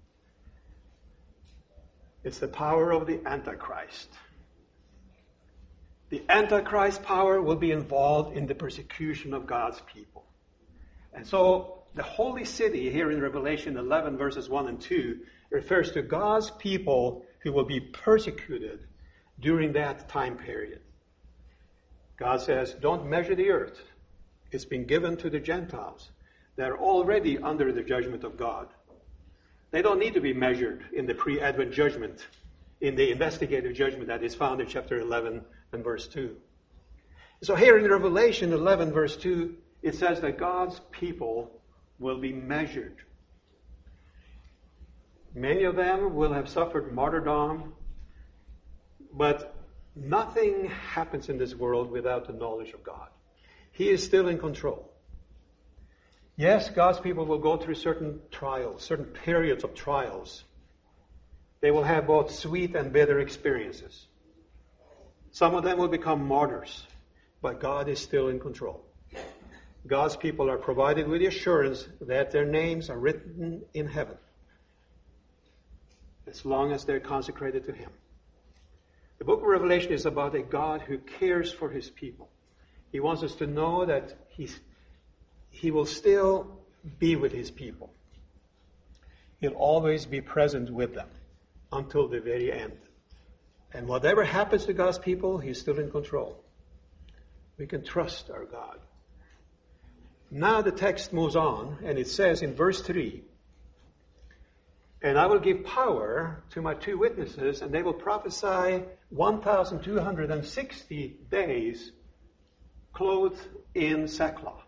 It's the power of the Antichrist. The Antichrist power will be involved in the persecution of God's people. And so the holy city here in Revelation eleven verses one and two refers to God's people who will be persecuted during that time period. God says, don't measure the earth. It's been given to the Gentiles. They're already under the judgment of God. They don't need to be measured in the pre-Advent judgment, in the investigative judgment that is found in chapter eleven and verse two. So here in Revelation eleven verse two, it says that God's people will be measured. Many of them will have suffered martyrdom, but nothing happens in this world without the knowledge of God. He is still in control. Yes, God's people will go through certain trials, certain periods of trials. They will have both sweet and bitter experiences. Some of them will become martyrs, but God is still in control. God's people are provided with the assurance that their names are written in heaven, as long as they're consecrated to Him. The book of Revelation is about a God who cares for His people. He wants us to know that he's, He will still be with His people. He'll always be present with them until the very end. And whatever happens to God's people, He's still in control. We can trust our God. Now the text moves on, and it says in verse three, and I will give power to my two witnesses, and they will prophesy one thousand two hundred sixty days clothed in sackcloth.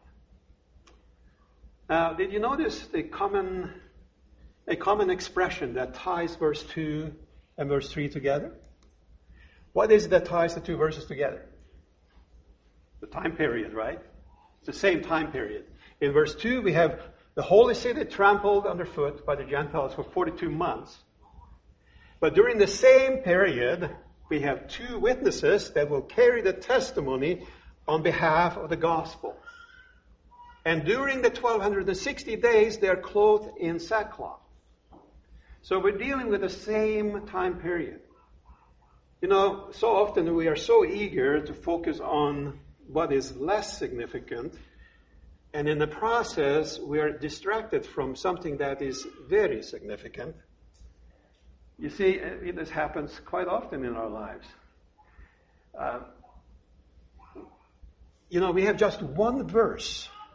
Now, did you notice the common, a common expression that ties verse two and verse three together? What is it that ties the two verses together? The time period, right? It's the same time period. In verse two, we have the holy city trampled underfoot by the Gentiles for forty-two months. But during the same period, we have two witnesses that will carry the testimony on behalf of the gospel. And during the twelve sixty days, they are clothed in sackcloth. So we're dealing with the same time period. You know, so often we are so eager to focus on what is less significant, and in the process, we are distracted from something that is very significant. You see, this happens quite often in our lives. Uh, you know, we have just one verse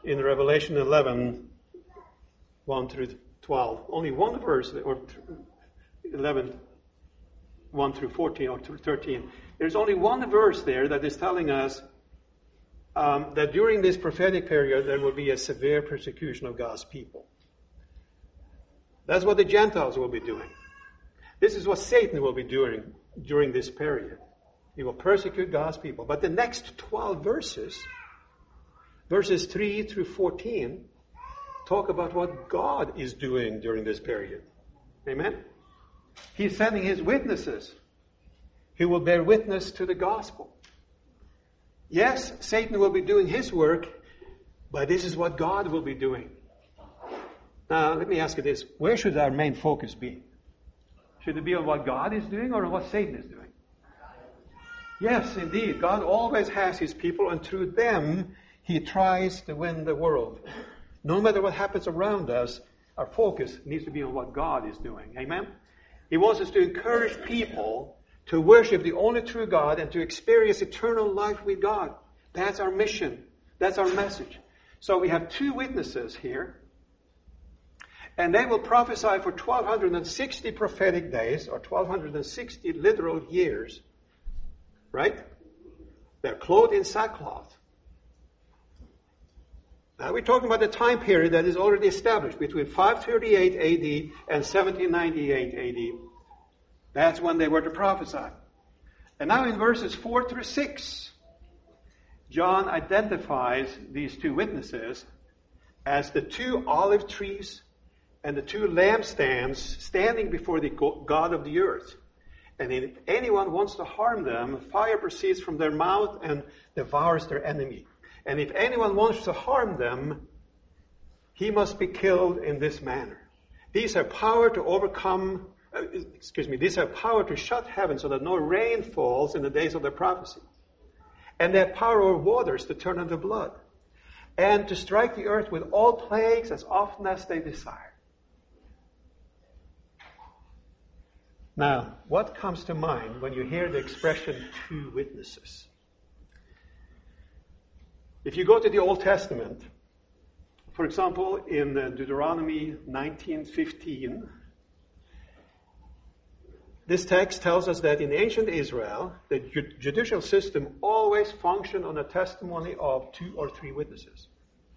in Revelation eleven, one through twelve. Only one verse, or eleven, one through fourteen, or through thirteen. There's only one verse there that is telling us um, that during this prophetic period there will be a severe persecution of God's people. That's what the Gentiles will be doing. This is what Satan will be doing during this period. He will persecute God's people. But the next twelve verses, verses three through fourteen, talk about what God is doing during this period. Amen? He's sending his witnesses who will bear witness to the gospel. Yes, Satan will be doing his work, but this is what God will be doing. Now, let me ask you this. Where should our main focus be? Should it be on what God is doing or on what Satan is doing? Yes, indeed. God always has his people, and through them, he tries to win the world. No matter what happens around us, our focus needs to be on what God is doing. Amen? He wants us to encourage people to worship the only true God and to experience eternal life with God. That's our mission. That's our message. So we have two witnesses here. And they will prophesy for twelve sixty prophetic days, or twelve sixty literal years. Right? They're clothed in sackcloth. Now we're talking about the time period that is already established between five thirty-eight A D and seventeen ninety-eight A D. That's when they were to prophesy. And now in verses four through six, John identifies these two witnesses as the two olive trees and the two lampstands standing before the God of the earth. And if anyone wants to harm them, fire proceeds from their mouth and devours their enemy. And if anyone wants to harm them, he must be killed in this manner. These have power to overcome, uh, excuse me, these have power to shut heaven so that no rain falls in the days of their prophecy. And they have power over waters to turn into blood. And to strike the earth with all plagues as often as they desire. Now, what comes to mind when you hear the expression two witnesses? If you go to the Old Testament, for example, in Deuteronomy nineteen fifteen, this text tells us that in ancient Israel, the judicial system always functioned on the testimony of two or three witnesses.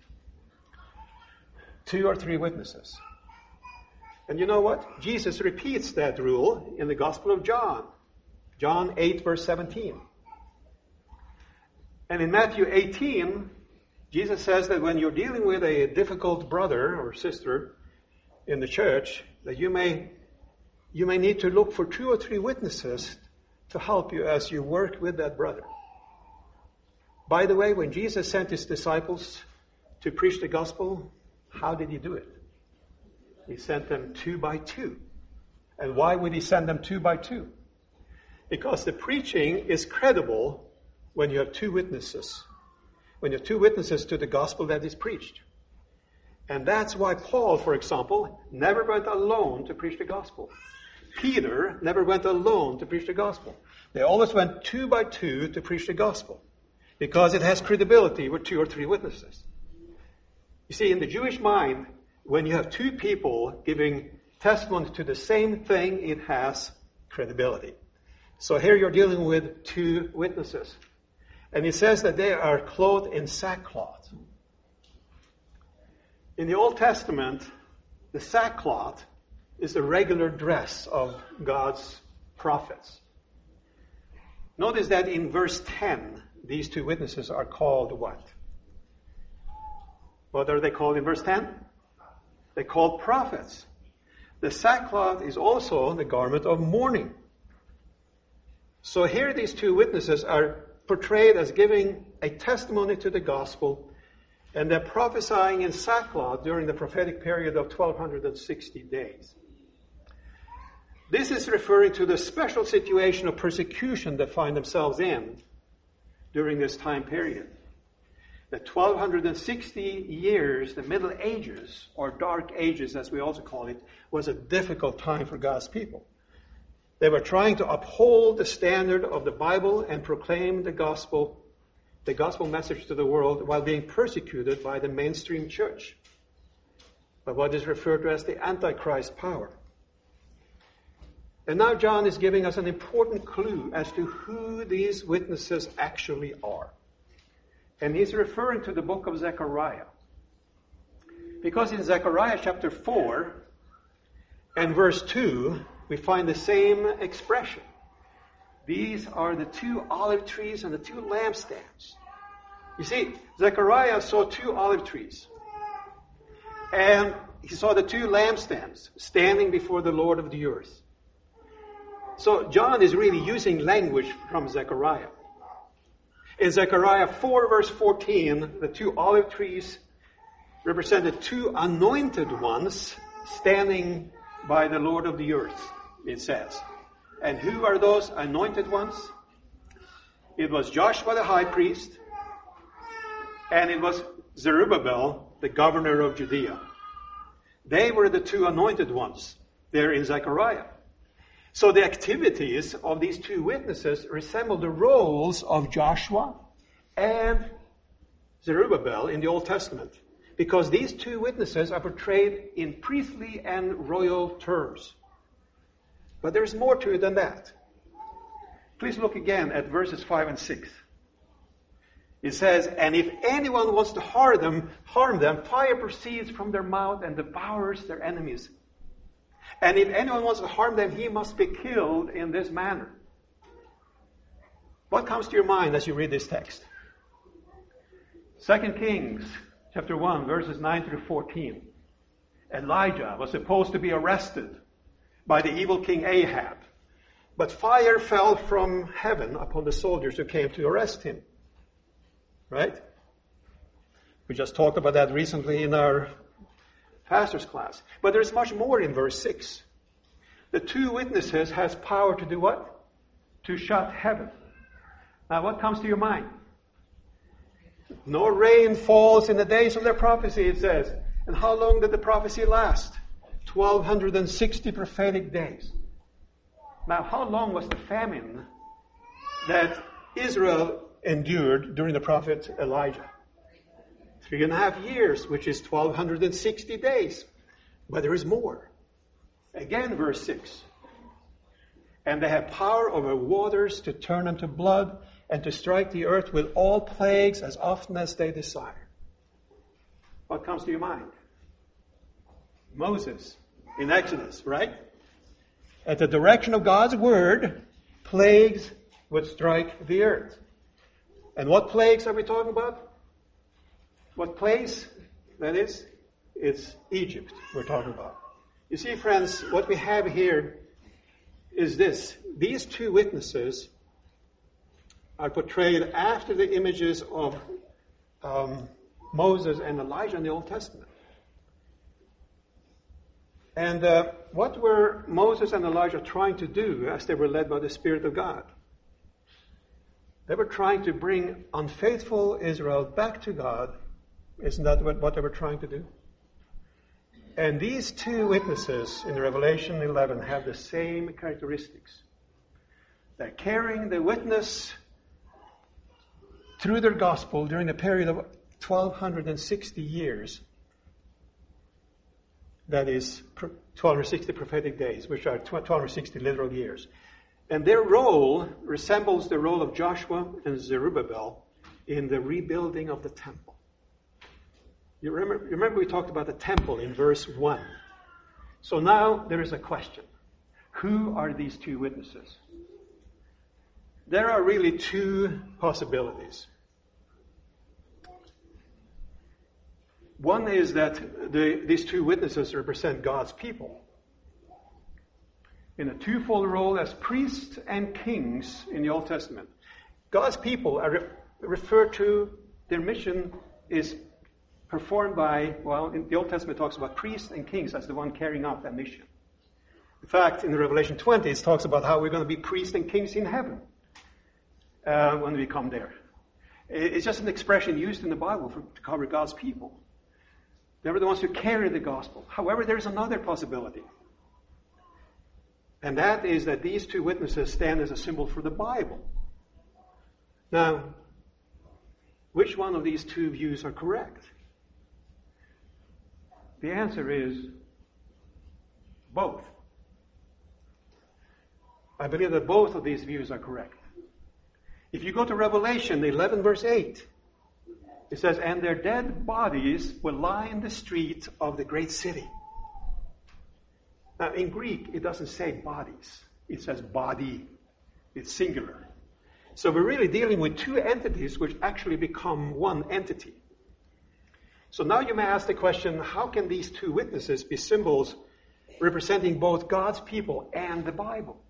Two or three witnesses. And you know what? Jesus repeats that rule in the Gospel of John. John eight, verse seventeen. And in Matthew eighteen, Jesus says that when you're dealing with a difficult brother or sister in the church, that you may, you may need to look for two or three witnesses to help you as you work with that brother. By the way, when Jesus sent his disciples to preach the gospel, how did he do it? He sent them two by two. And why would he send them two by two? Because the preaching is credible when you have two witnesses. When you have two witnesses to the gospel that is preached. And that's why Paul, for example, never went alone to preach the gospel. Peter never went alone to preach the gospel. They always went two by two to preach the gospel. Because it has credibility with two or three witnesses. You see, in the Jewish mind, when you have two people giving testimony to the same thing, it has credibility. So here you're dealing with two witnesses. And he says that they are clothed in sackcloth. In the Old Testament, the sackcloth is the regular dress of God's prophets. Notice that in verse ten, these two witnesses are called what? What are they called in verse ten? They're called prophets. The sackcloth is also the garment of mourning. So here these two witnesses are portrayed as giving a testimony to the gospel, and they're prophesying in sackcloth during the prophetic period of twelve sixty days. This is referring to the special situation of persecution they find themselves in during this time period. The twelve sixty years, the Middle Ages, or Dark Ages as we also call it, was a difficult time for God's people. They were trying to uphold the standard of the Bible and proclaim the gospel the gospel message to the world while being persecuted by the mainstream church, by what is referred to as the Antichrist power. And now John is giving us an important clue as to who these witnesses actually are. And he's referring to the book of Zechariah. Because in Zechariah chapter four and verse two, we find the same expression. These are the two olive trees and the two lampstands. You see, Zechariah saw two olive trees. And he saw the two lampstands standing before the Lord of the earth. So John is really using language from Zechariah. In Zechariah four verse fourteen, the two olive trees represented two anointed ones standing by the Lord of the earth, it says. And who are those anointed ones? It was Joshua the high priest, and it was Zerubbabel, the governor of Judea. They were the two anointed ones there in Zechariah. So the activities of these two witnesses resemble the roles of Joshua and Zerubbabel in the Old Testament, because these two witnesses are portrayed in priestly and royal terms. But there's more to it than that. Please look again at verses five and six. It says, and if anyone wants to harm them, harm them, fire proceeds from their mouth and devours their enemies. And if anyone wants to harm them, he must be killed in this manner. What comes to your mind as you read this text? Second Kings chapter one, verses nine through fourteen. Elijah was supposed to be arrested by the evil king Ahab. But fire fell from heaven upon the soldiers who came to arrest him. Right? We just talked about that recently in our pastor's class. But there's much more in verse six. The two witnesses has power to do what? To shut heaven. Now what comes to your mind? No rain falls in the days of their prophecy, it says. And how long did the prophecy last? twelve sixty prophetic days. Now how long was the famine that Israel endured during the prophet Elijah? Three and a half years, which is twelve sixty days. But there is more. Again, verse six. And they have power over waters to turn them to blood and to strike the earth with all plagues as often as they desire. What comes to your mind? Moses in Exodus, right? At the direction of God's word, plagues would strike the earth. And what plagues are we talking about? What place that is? It's Egypt we're talking about. You see, friends, what we have here is this. These two witnesses are portrayed after the images of um, Moses and Elijah in the Old Testament. And uh, what were Moses and Elijah trying to do as they were led by the Spirit of God? They were trying to bring unfaithful Israel back to God. Isn't that what, what they were trying to do? And these two witnesses in Revelation eleven have the same characteristics. They're carrying the witness through their gospel during a period of twelve sixty years. That is twelve sixty prophetic days, which are twelve sixty literal years. And their role resembles the role of Joshua and Zerubbabel in the rebuilding of the temple. You remember, remember we talked about the temple in verse one. So now there is a question. Who are these two witnesses? There are really two possibilities. One is that the, these two witnesses represent God's people in a twofold role as priests and kings in the Old Testament. God's people are re- referred to, their mission is performed by, well, in the Old Testament it talks about priests and kings as the one carrying out that mission. In fact, in Revelation twenty, it talks about how we're going to be priests and kings in heaven uh, when we come there. It's just an expression used in the Bible for, to cover God's people. They were the ones who carry the gospel. However, there's another possibility. And that is that these two witnesses stand as a symbol for the Bible. Now, which one of these two views are correct? The answer is both. I believe that both of these views are correct. If you go to Revelation eleven, verse eight, it says, "And their dead bodies will lie in the streets of the great city." Now, in Greek, it doesn't say bodies. It says body. It's singular. So we're really dealing with two entities which actually become one entity. So now you may ask the question, how can these two witnesses be symbols representing both God's people and the Bible?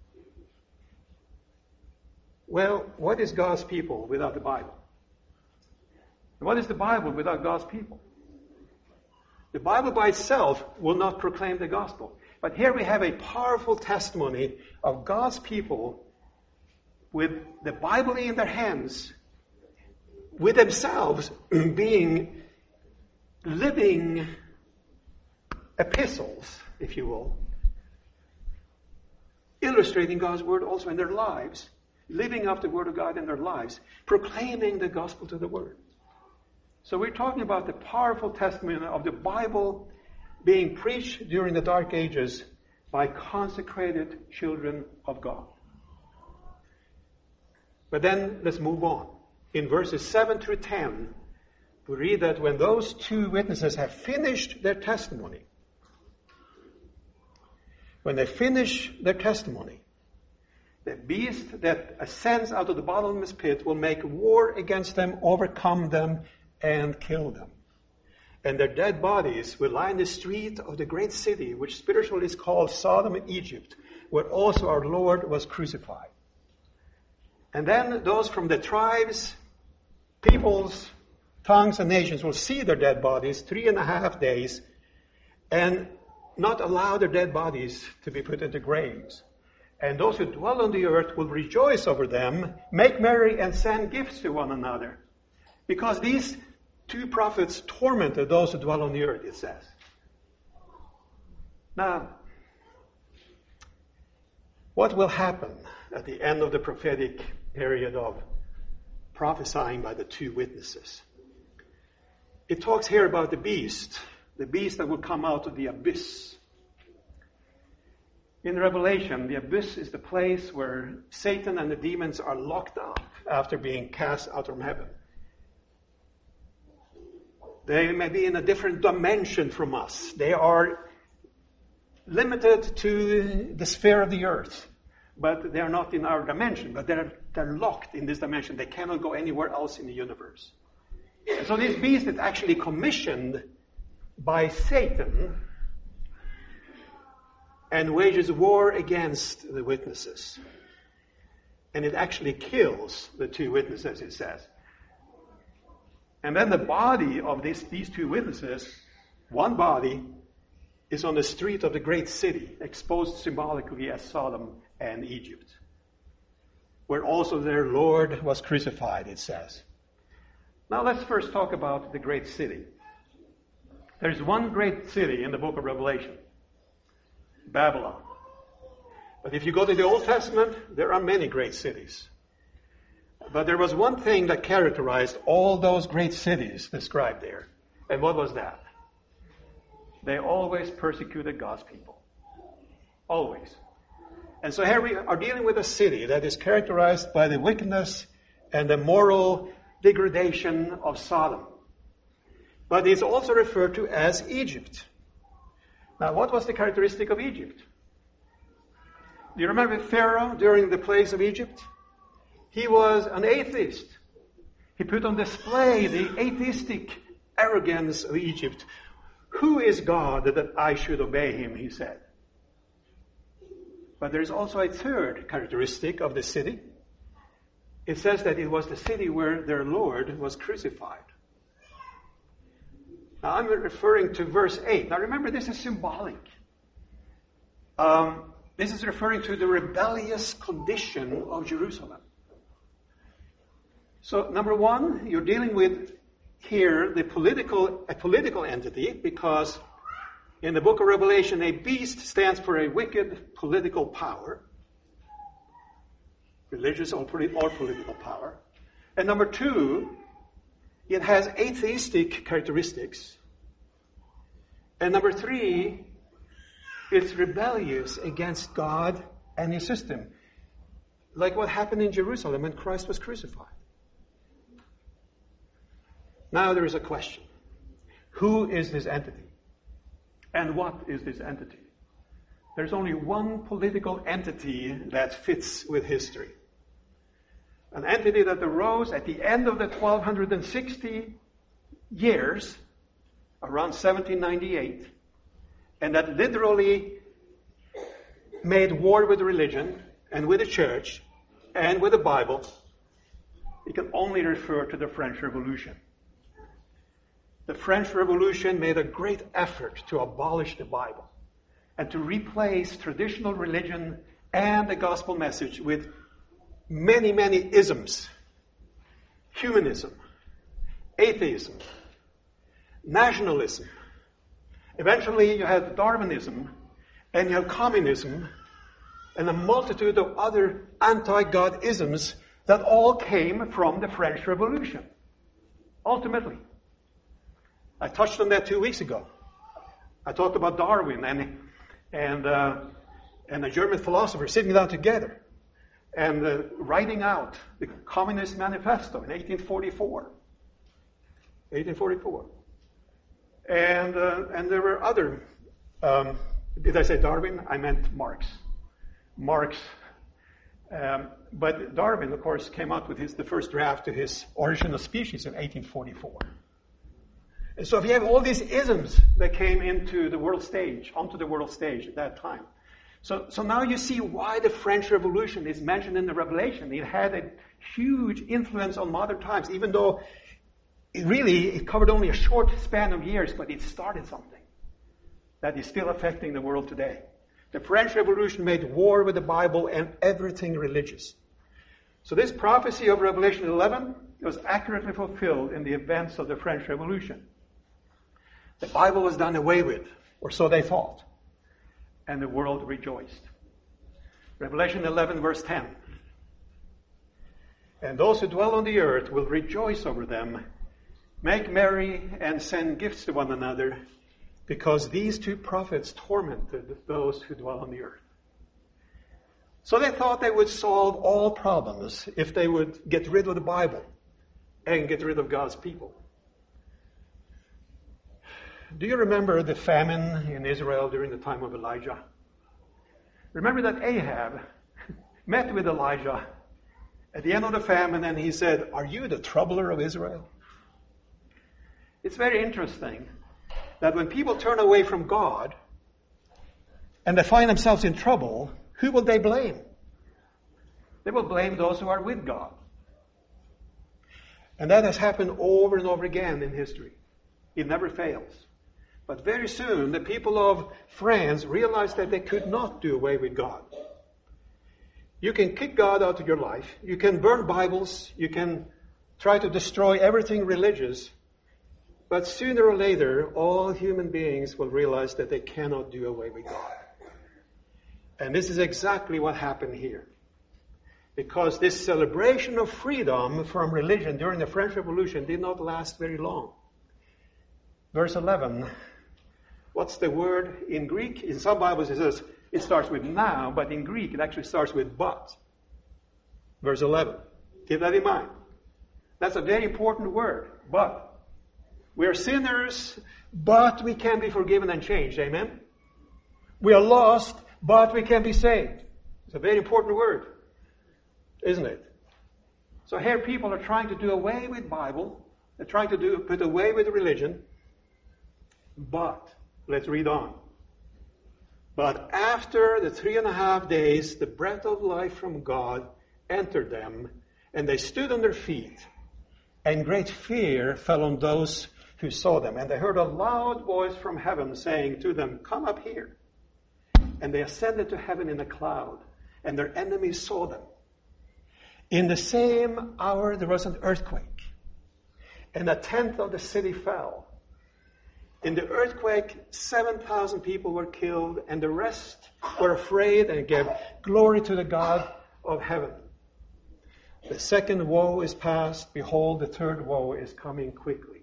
Well, what is God's people without the Bible? What is the Bible without God's people? The Bible by itself will not proclaim the gospel. But here we have a powerful testimony of God's people with the Bible in their hands, with themselves being living epistles, if you will, illustrating God's word also in their lives, living up the word of God in their lives, proclaiming the gospel to the world. So we're talking about the powerful testimony of the Bible being preached during the Dark Ages by consecrated children of God. But then let's move on. In verses seven through ten, we read that when those two witnesses have finished their testimony, when they finish their testimony, the beast that ascends out of the bottomless pit will make war against them, overcome them, and kill them. And their dead bodies will lie in the street of the great city, which spiritually is called Sodom and Egypt, where also our Lord was crucified. And then those from the tribes, peoples, tongues, and nations will see their dead bodies three and a half days and not allow their dead bodies to be put into graves. And those who dwell on the earth will rejoice over them, make merry, and send gifts to one another. Because these two prophets tormented those who dwell on the earth, it says. Now, what will happen at the end of the prophetic period of prophesying by the two witnesses? It talks here about the beast, the beast that will come out of the abyss. In Revelation, the abyss is the place where Satan and the demons are locked up after being cast out from heaven. They may be in a different dimension from us. They are limited to the sphere of the earth, but they are not in our dimension. But they're, they're locked in this dimension. They cannot go anywhere else in the universe. And so this beast is actually commissioned by Satan and wages war against the witnesses. And it actually kills the two witnesses, it says. And then the body of this, these two witnesses, one body, is on the street of the great city, exposed symbolically as Sodom and Egypt, where also their Lord was crucified, it says. Now let's first talk about the great city. There's one great city in the book of Revelation, Babylon. But if you go to the Old Testament, there are many great cities. But there was one thing that characterized all those great cities described there. And what was that? They always persecuted God's people. Always. And so here we are dealing with a city that is characterized by the wickedness and the moral degradation of Sodom. But it's also referred to as Egypt. Now, what was the characteristic of Egypt? Do you remember Pharaoh during the plagues of Egypt? He was an atheist. He put on display the atheistic arrogance of Egypt. Who is God that I should obey him, he said. But there is also a third characteristic of the city. It says that it was the city where their Lord was crucified. Now I'm referring to verse eight. Now remember, this is symbolic. Um, this is referring to the rebellious condition of Jerusalem. So number one, you're dealing with here the political a political entity, because in the book of Revelation, a beast stands for a wicked political power, religious or, or political power. And number two, it has atheistic characteristics. And number three, it's rebellious against God and His system. Like what happened in Jerusalem when Christ was crucified. Now there is a question. Who is this entity? And what is this entity? There's only one political entity that fits with history. An entity that arose at the end of the twelve sixty years, around seventeen ninety-eight, and that literally made war with religion and with the church and with the Bible. It can only refer to the French Revolution. The French Revolution made a great effort to abolish the Bible and to replace traditional religion and the gospel message with many, many isms. Humanism, atheism, nationalism. Eventually you have Darwinism, and you have communism, and a multitude of other anti-God isms that all came from the French Revolution. Ultimately. I touched on that two weeks ago. I talked about Darwin and and uh, and a German philosopher sitting down together and uh, writing out the Communist Manifesto in eighteen forty-four. eighteen forty-four. And uh, and there were other. Um, did I say Darwin? I meant Marx. Marx. Um, but Darwin, of course, came out with his the first draft to his Origin of Species in eighteen forty-four. And so if you have all these isms that came into the world stage, onto the world stage at that time. So, so now you see why the French Revolution is mentioned in the Revelation. It had a huge influence on modern times, even though it really, it covered only a short span of years, but it started something that is still affecting the world today. The French Revolution made war with the Bible and everything religious. So this prophecy of Revelation eleven was accurately fulfilled in the events of the French Revolution. The Bible was done away with, or so they thought, and the world rejoiced. Revelation eleven, verse ten. And those who dwell on the earth will rejoice over them, make merry, and send gifts to one another, because these two prophets tormented those who dwell on the earth. So they thought they would solve all problems if they would get rid of the Bible and get rid of God's people. Do you remember the famine in Israel during the time of Elijah? Remember that Ahab met with Elijah at the end of the famine and he said, "Are you the troubler of Israel?" It's very interesting that when people turn away from God and they find themselves in trouble, who will they blame? They will blame those who are with God. And that has happened over and over again in history. It never fails. But very soon, the people of France realized that they could not do away with God. You can kick God out of your life. You can burn Bibles. You can try to destroy everything religious. But sooner or later, all human beings will realize that they cannot do away with God. And this is exactly what happened here. Because this celebration of freedom from religion during the French Revolution did not last very long. Verse eleven. What's the word in Greek? In some Bibles it says it starts with now, but in Greek it actually starts with but. Verse eleven. Keep that in mind. That's a very important word, but. We are sinners, but we can be forgiven and changed. Amen? We are lost, but we can be saved. It's a very important word, isn't it? So here people are trying to do away with Bible. They're trying to do put away with religion. But, let's read on. But after the three and a half days, the breath of life from God entered them, and they stood on their feet, and great fear fell on those who saw them. And they heard a loud voice from heaven saying to them, "Come up here." And they ascended to heaven in a cloud, and their enemies saw them. In the same hour there was an earthquake, and a tenth of the city fell. In the earthquake, seven thousand people were killed, and the rest were afraid and gave glory to the God of heaven. The second woe is past. Behold, the third woe is coming quickly.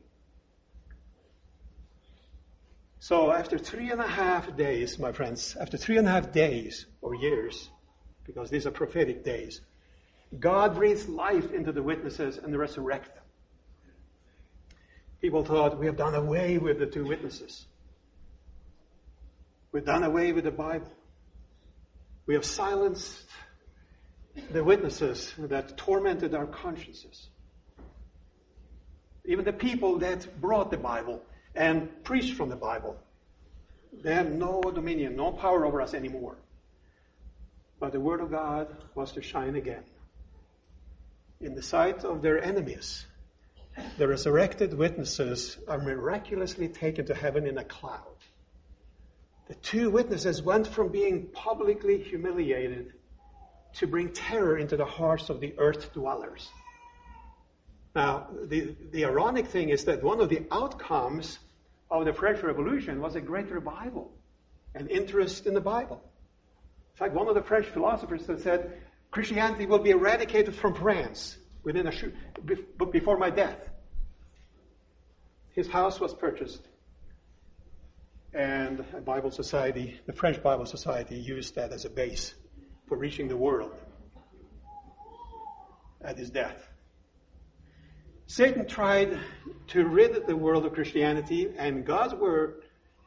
So after three and a half days, my friends, after three and a half days or years, because these are prophetic days, God breathes life into the witnesses and resurrects them. People thought, we have done away with the two witnesses. We've done away with the Bible. We have silenced the witnesses that tormented our consciences. Even the people that brought the Bible and preached from the Bible, they have no dominion, no power over us anymore. But the Word of God was to shine again. In the sight of their enemies, the resurrected witnesses are miraculously taken to heaven in a cloud. The two witnesses went from being publicly humiliated to bring terror into the hearts of the earth dwellers. Now, the, the ironic thing is that one of the outcomes of the French Revolution was a great revival and interest in the Bible. In fact, one of the French philosophers that said, Christianity will be eradicated from France within a shoot, before my death. His house was purchased, and a Bible Society, the French Bible Society, used that as a base for reaching the world at his death. Satan tried to rid the world of Christianity, and God's word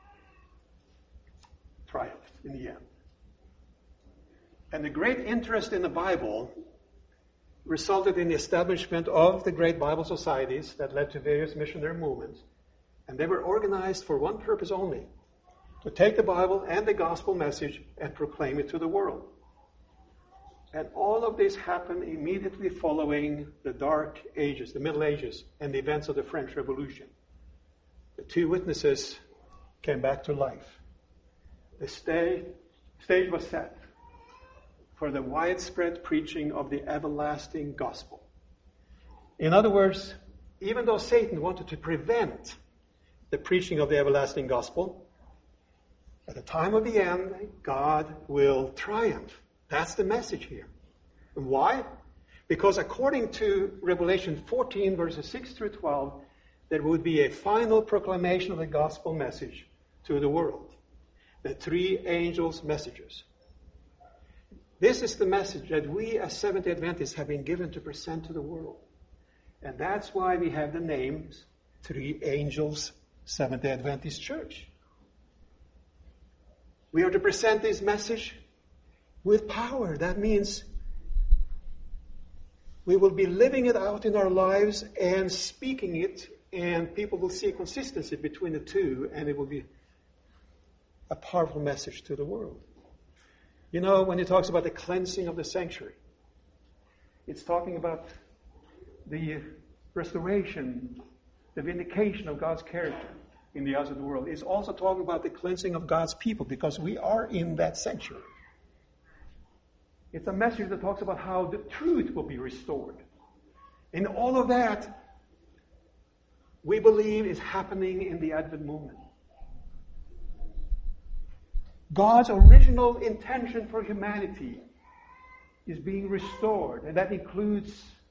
triumphed in the end. And the great interest in the Bible resulted in the establishment of the great Bible societies that led to various missionary movements. And they were organized for one purpose only, to take the Bible and the gospel message and proclaim it to the world. And all of this happened immediately following the Dark Ages, the Middle Ages, and the events of the French Revolution. The two witnesses came back to life. The stage, stage was set for the widespread preaching of the everlasting gospel. In other words, even though Satan wanted to prevent the preaching of the everlasting gospel, at the time of the end, God will triumph. That's the message here. And why? Because according to Revelation fourteen, verses six through twelve, there would be a final proclamation of the gospel message to the world. The three angels' messages. This is the message that we as Seventh-day Adventists have been given to present to the world. And that's why we have the names Three Angels Seventh-day Adventist Church. We are to present this message with power. That means we will be living it out in our lives and speaking it, and people will see a consistency between the two, and it will be a powerful message to the world. You know, when it talks about the cleansing of the sanctuary, it's talking about the restoration, the vindication of God's character in the eyes of the world. It's also talking about the cleansing of God's people, because we are in that sanctuary. It's a message that talks about how the truth will be restored. And all of that, we believe, is happening in the Advent movement. God's original intention for humanity is being restored, and that includes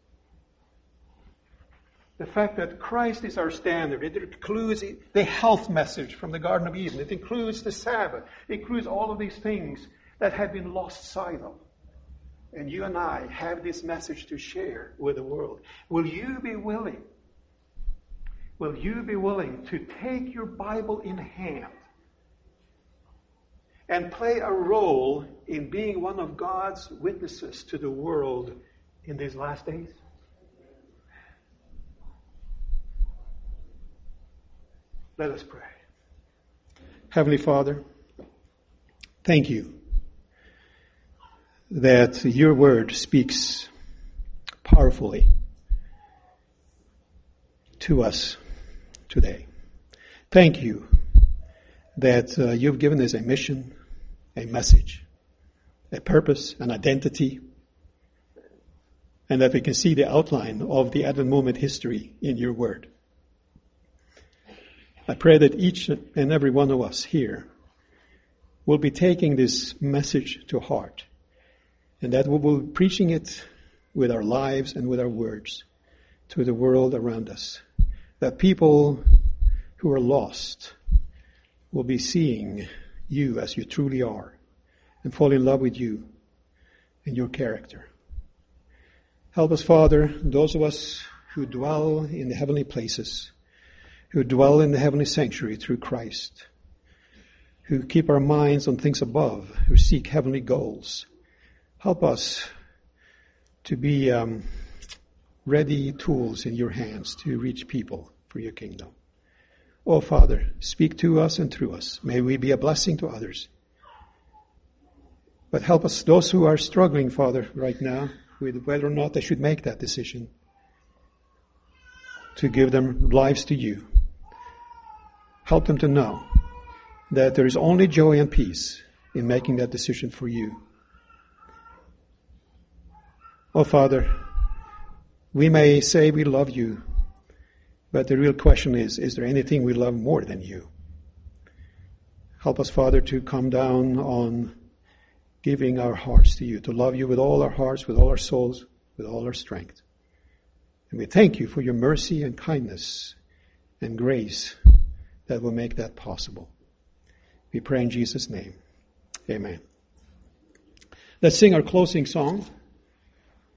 the fact that Christ is our standard. It includes the health message from the Garden of Eden. It includes the Sabbath. It includes all of these things that had been lost sight of. And you and I have this message to share with the world. Will you be willing? Will you be willing to take your Bible in hand and play a role in being one of God's witnesses to the world in these last days? Let us pray. Heavenly Father, thank you that your word speaks powerfully to us today. Thank you that uh, you've given us a mission, a message, a purpose, an identity, and that we can see the outline of the Advent movement history in your word. I pray that each and every one of us here will be taking this message to heart, and that we will be preaching it with our lives and with our words to the world around us. That people who are lost will be seeing you as you truly are and fall in love with you and your character. Help us, Father, those of us who dwell in the heavenly places, who dwell in the heavenly sanctuary through Christ, who keep our minds on things above, who seek heavenly goals. Help us to be um, ready tools in your hands to reach people for your kingdom. Oh, Father, speak to us and through us. May we be a blessing to others. But help us, those who are struggling, Father, right now, with whether or not they should make that decision, to give them lives to you. Help them to know that there is only joy and peace in making that decision for you. Oh, Father, we may say we love you, but the real question is, is there anything we love more than you? Help us, Father, to come down on giving our hearts to you, to love you with all our hearts, with all our souls, with all our strength. And we thank you for your mercy and kindness and grace that will make that possible. We pray in Jesus' name. Amen. Let's sing our closing song.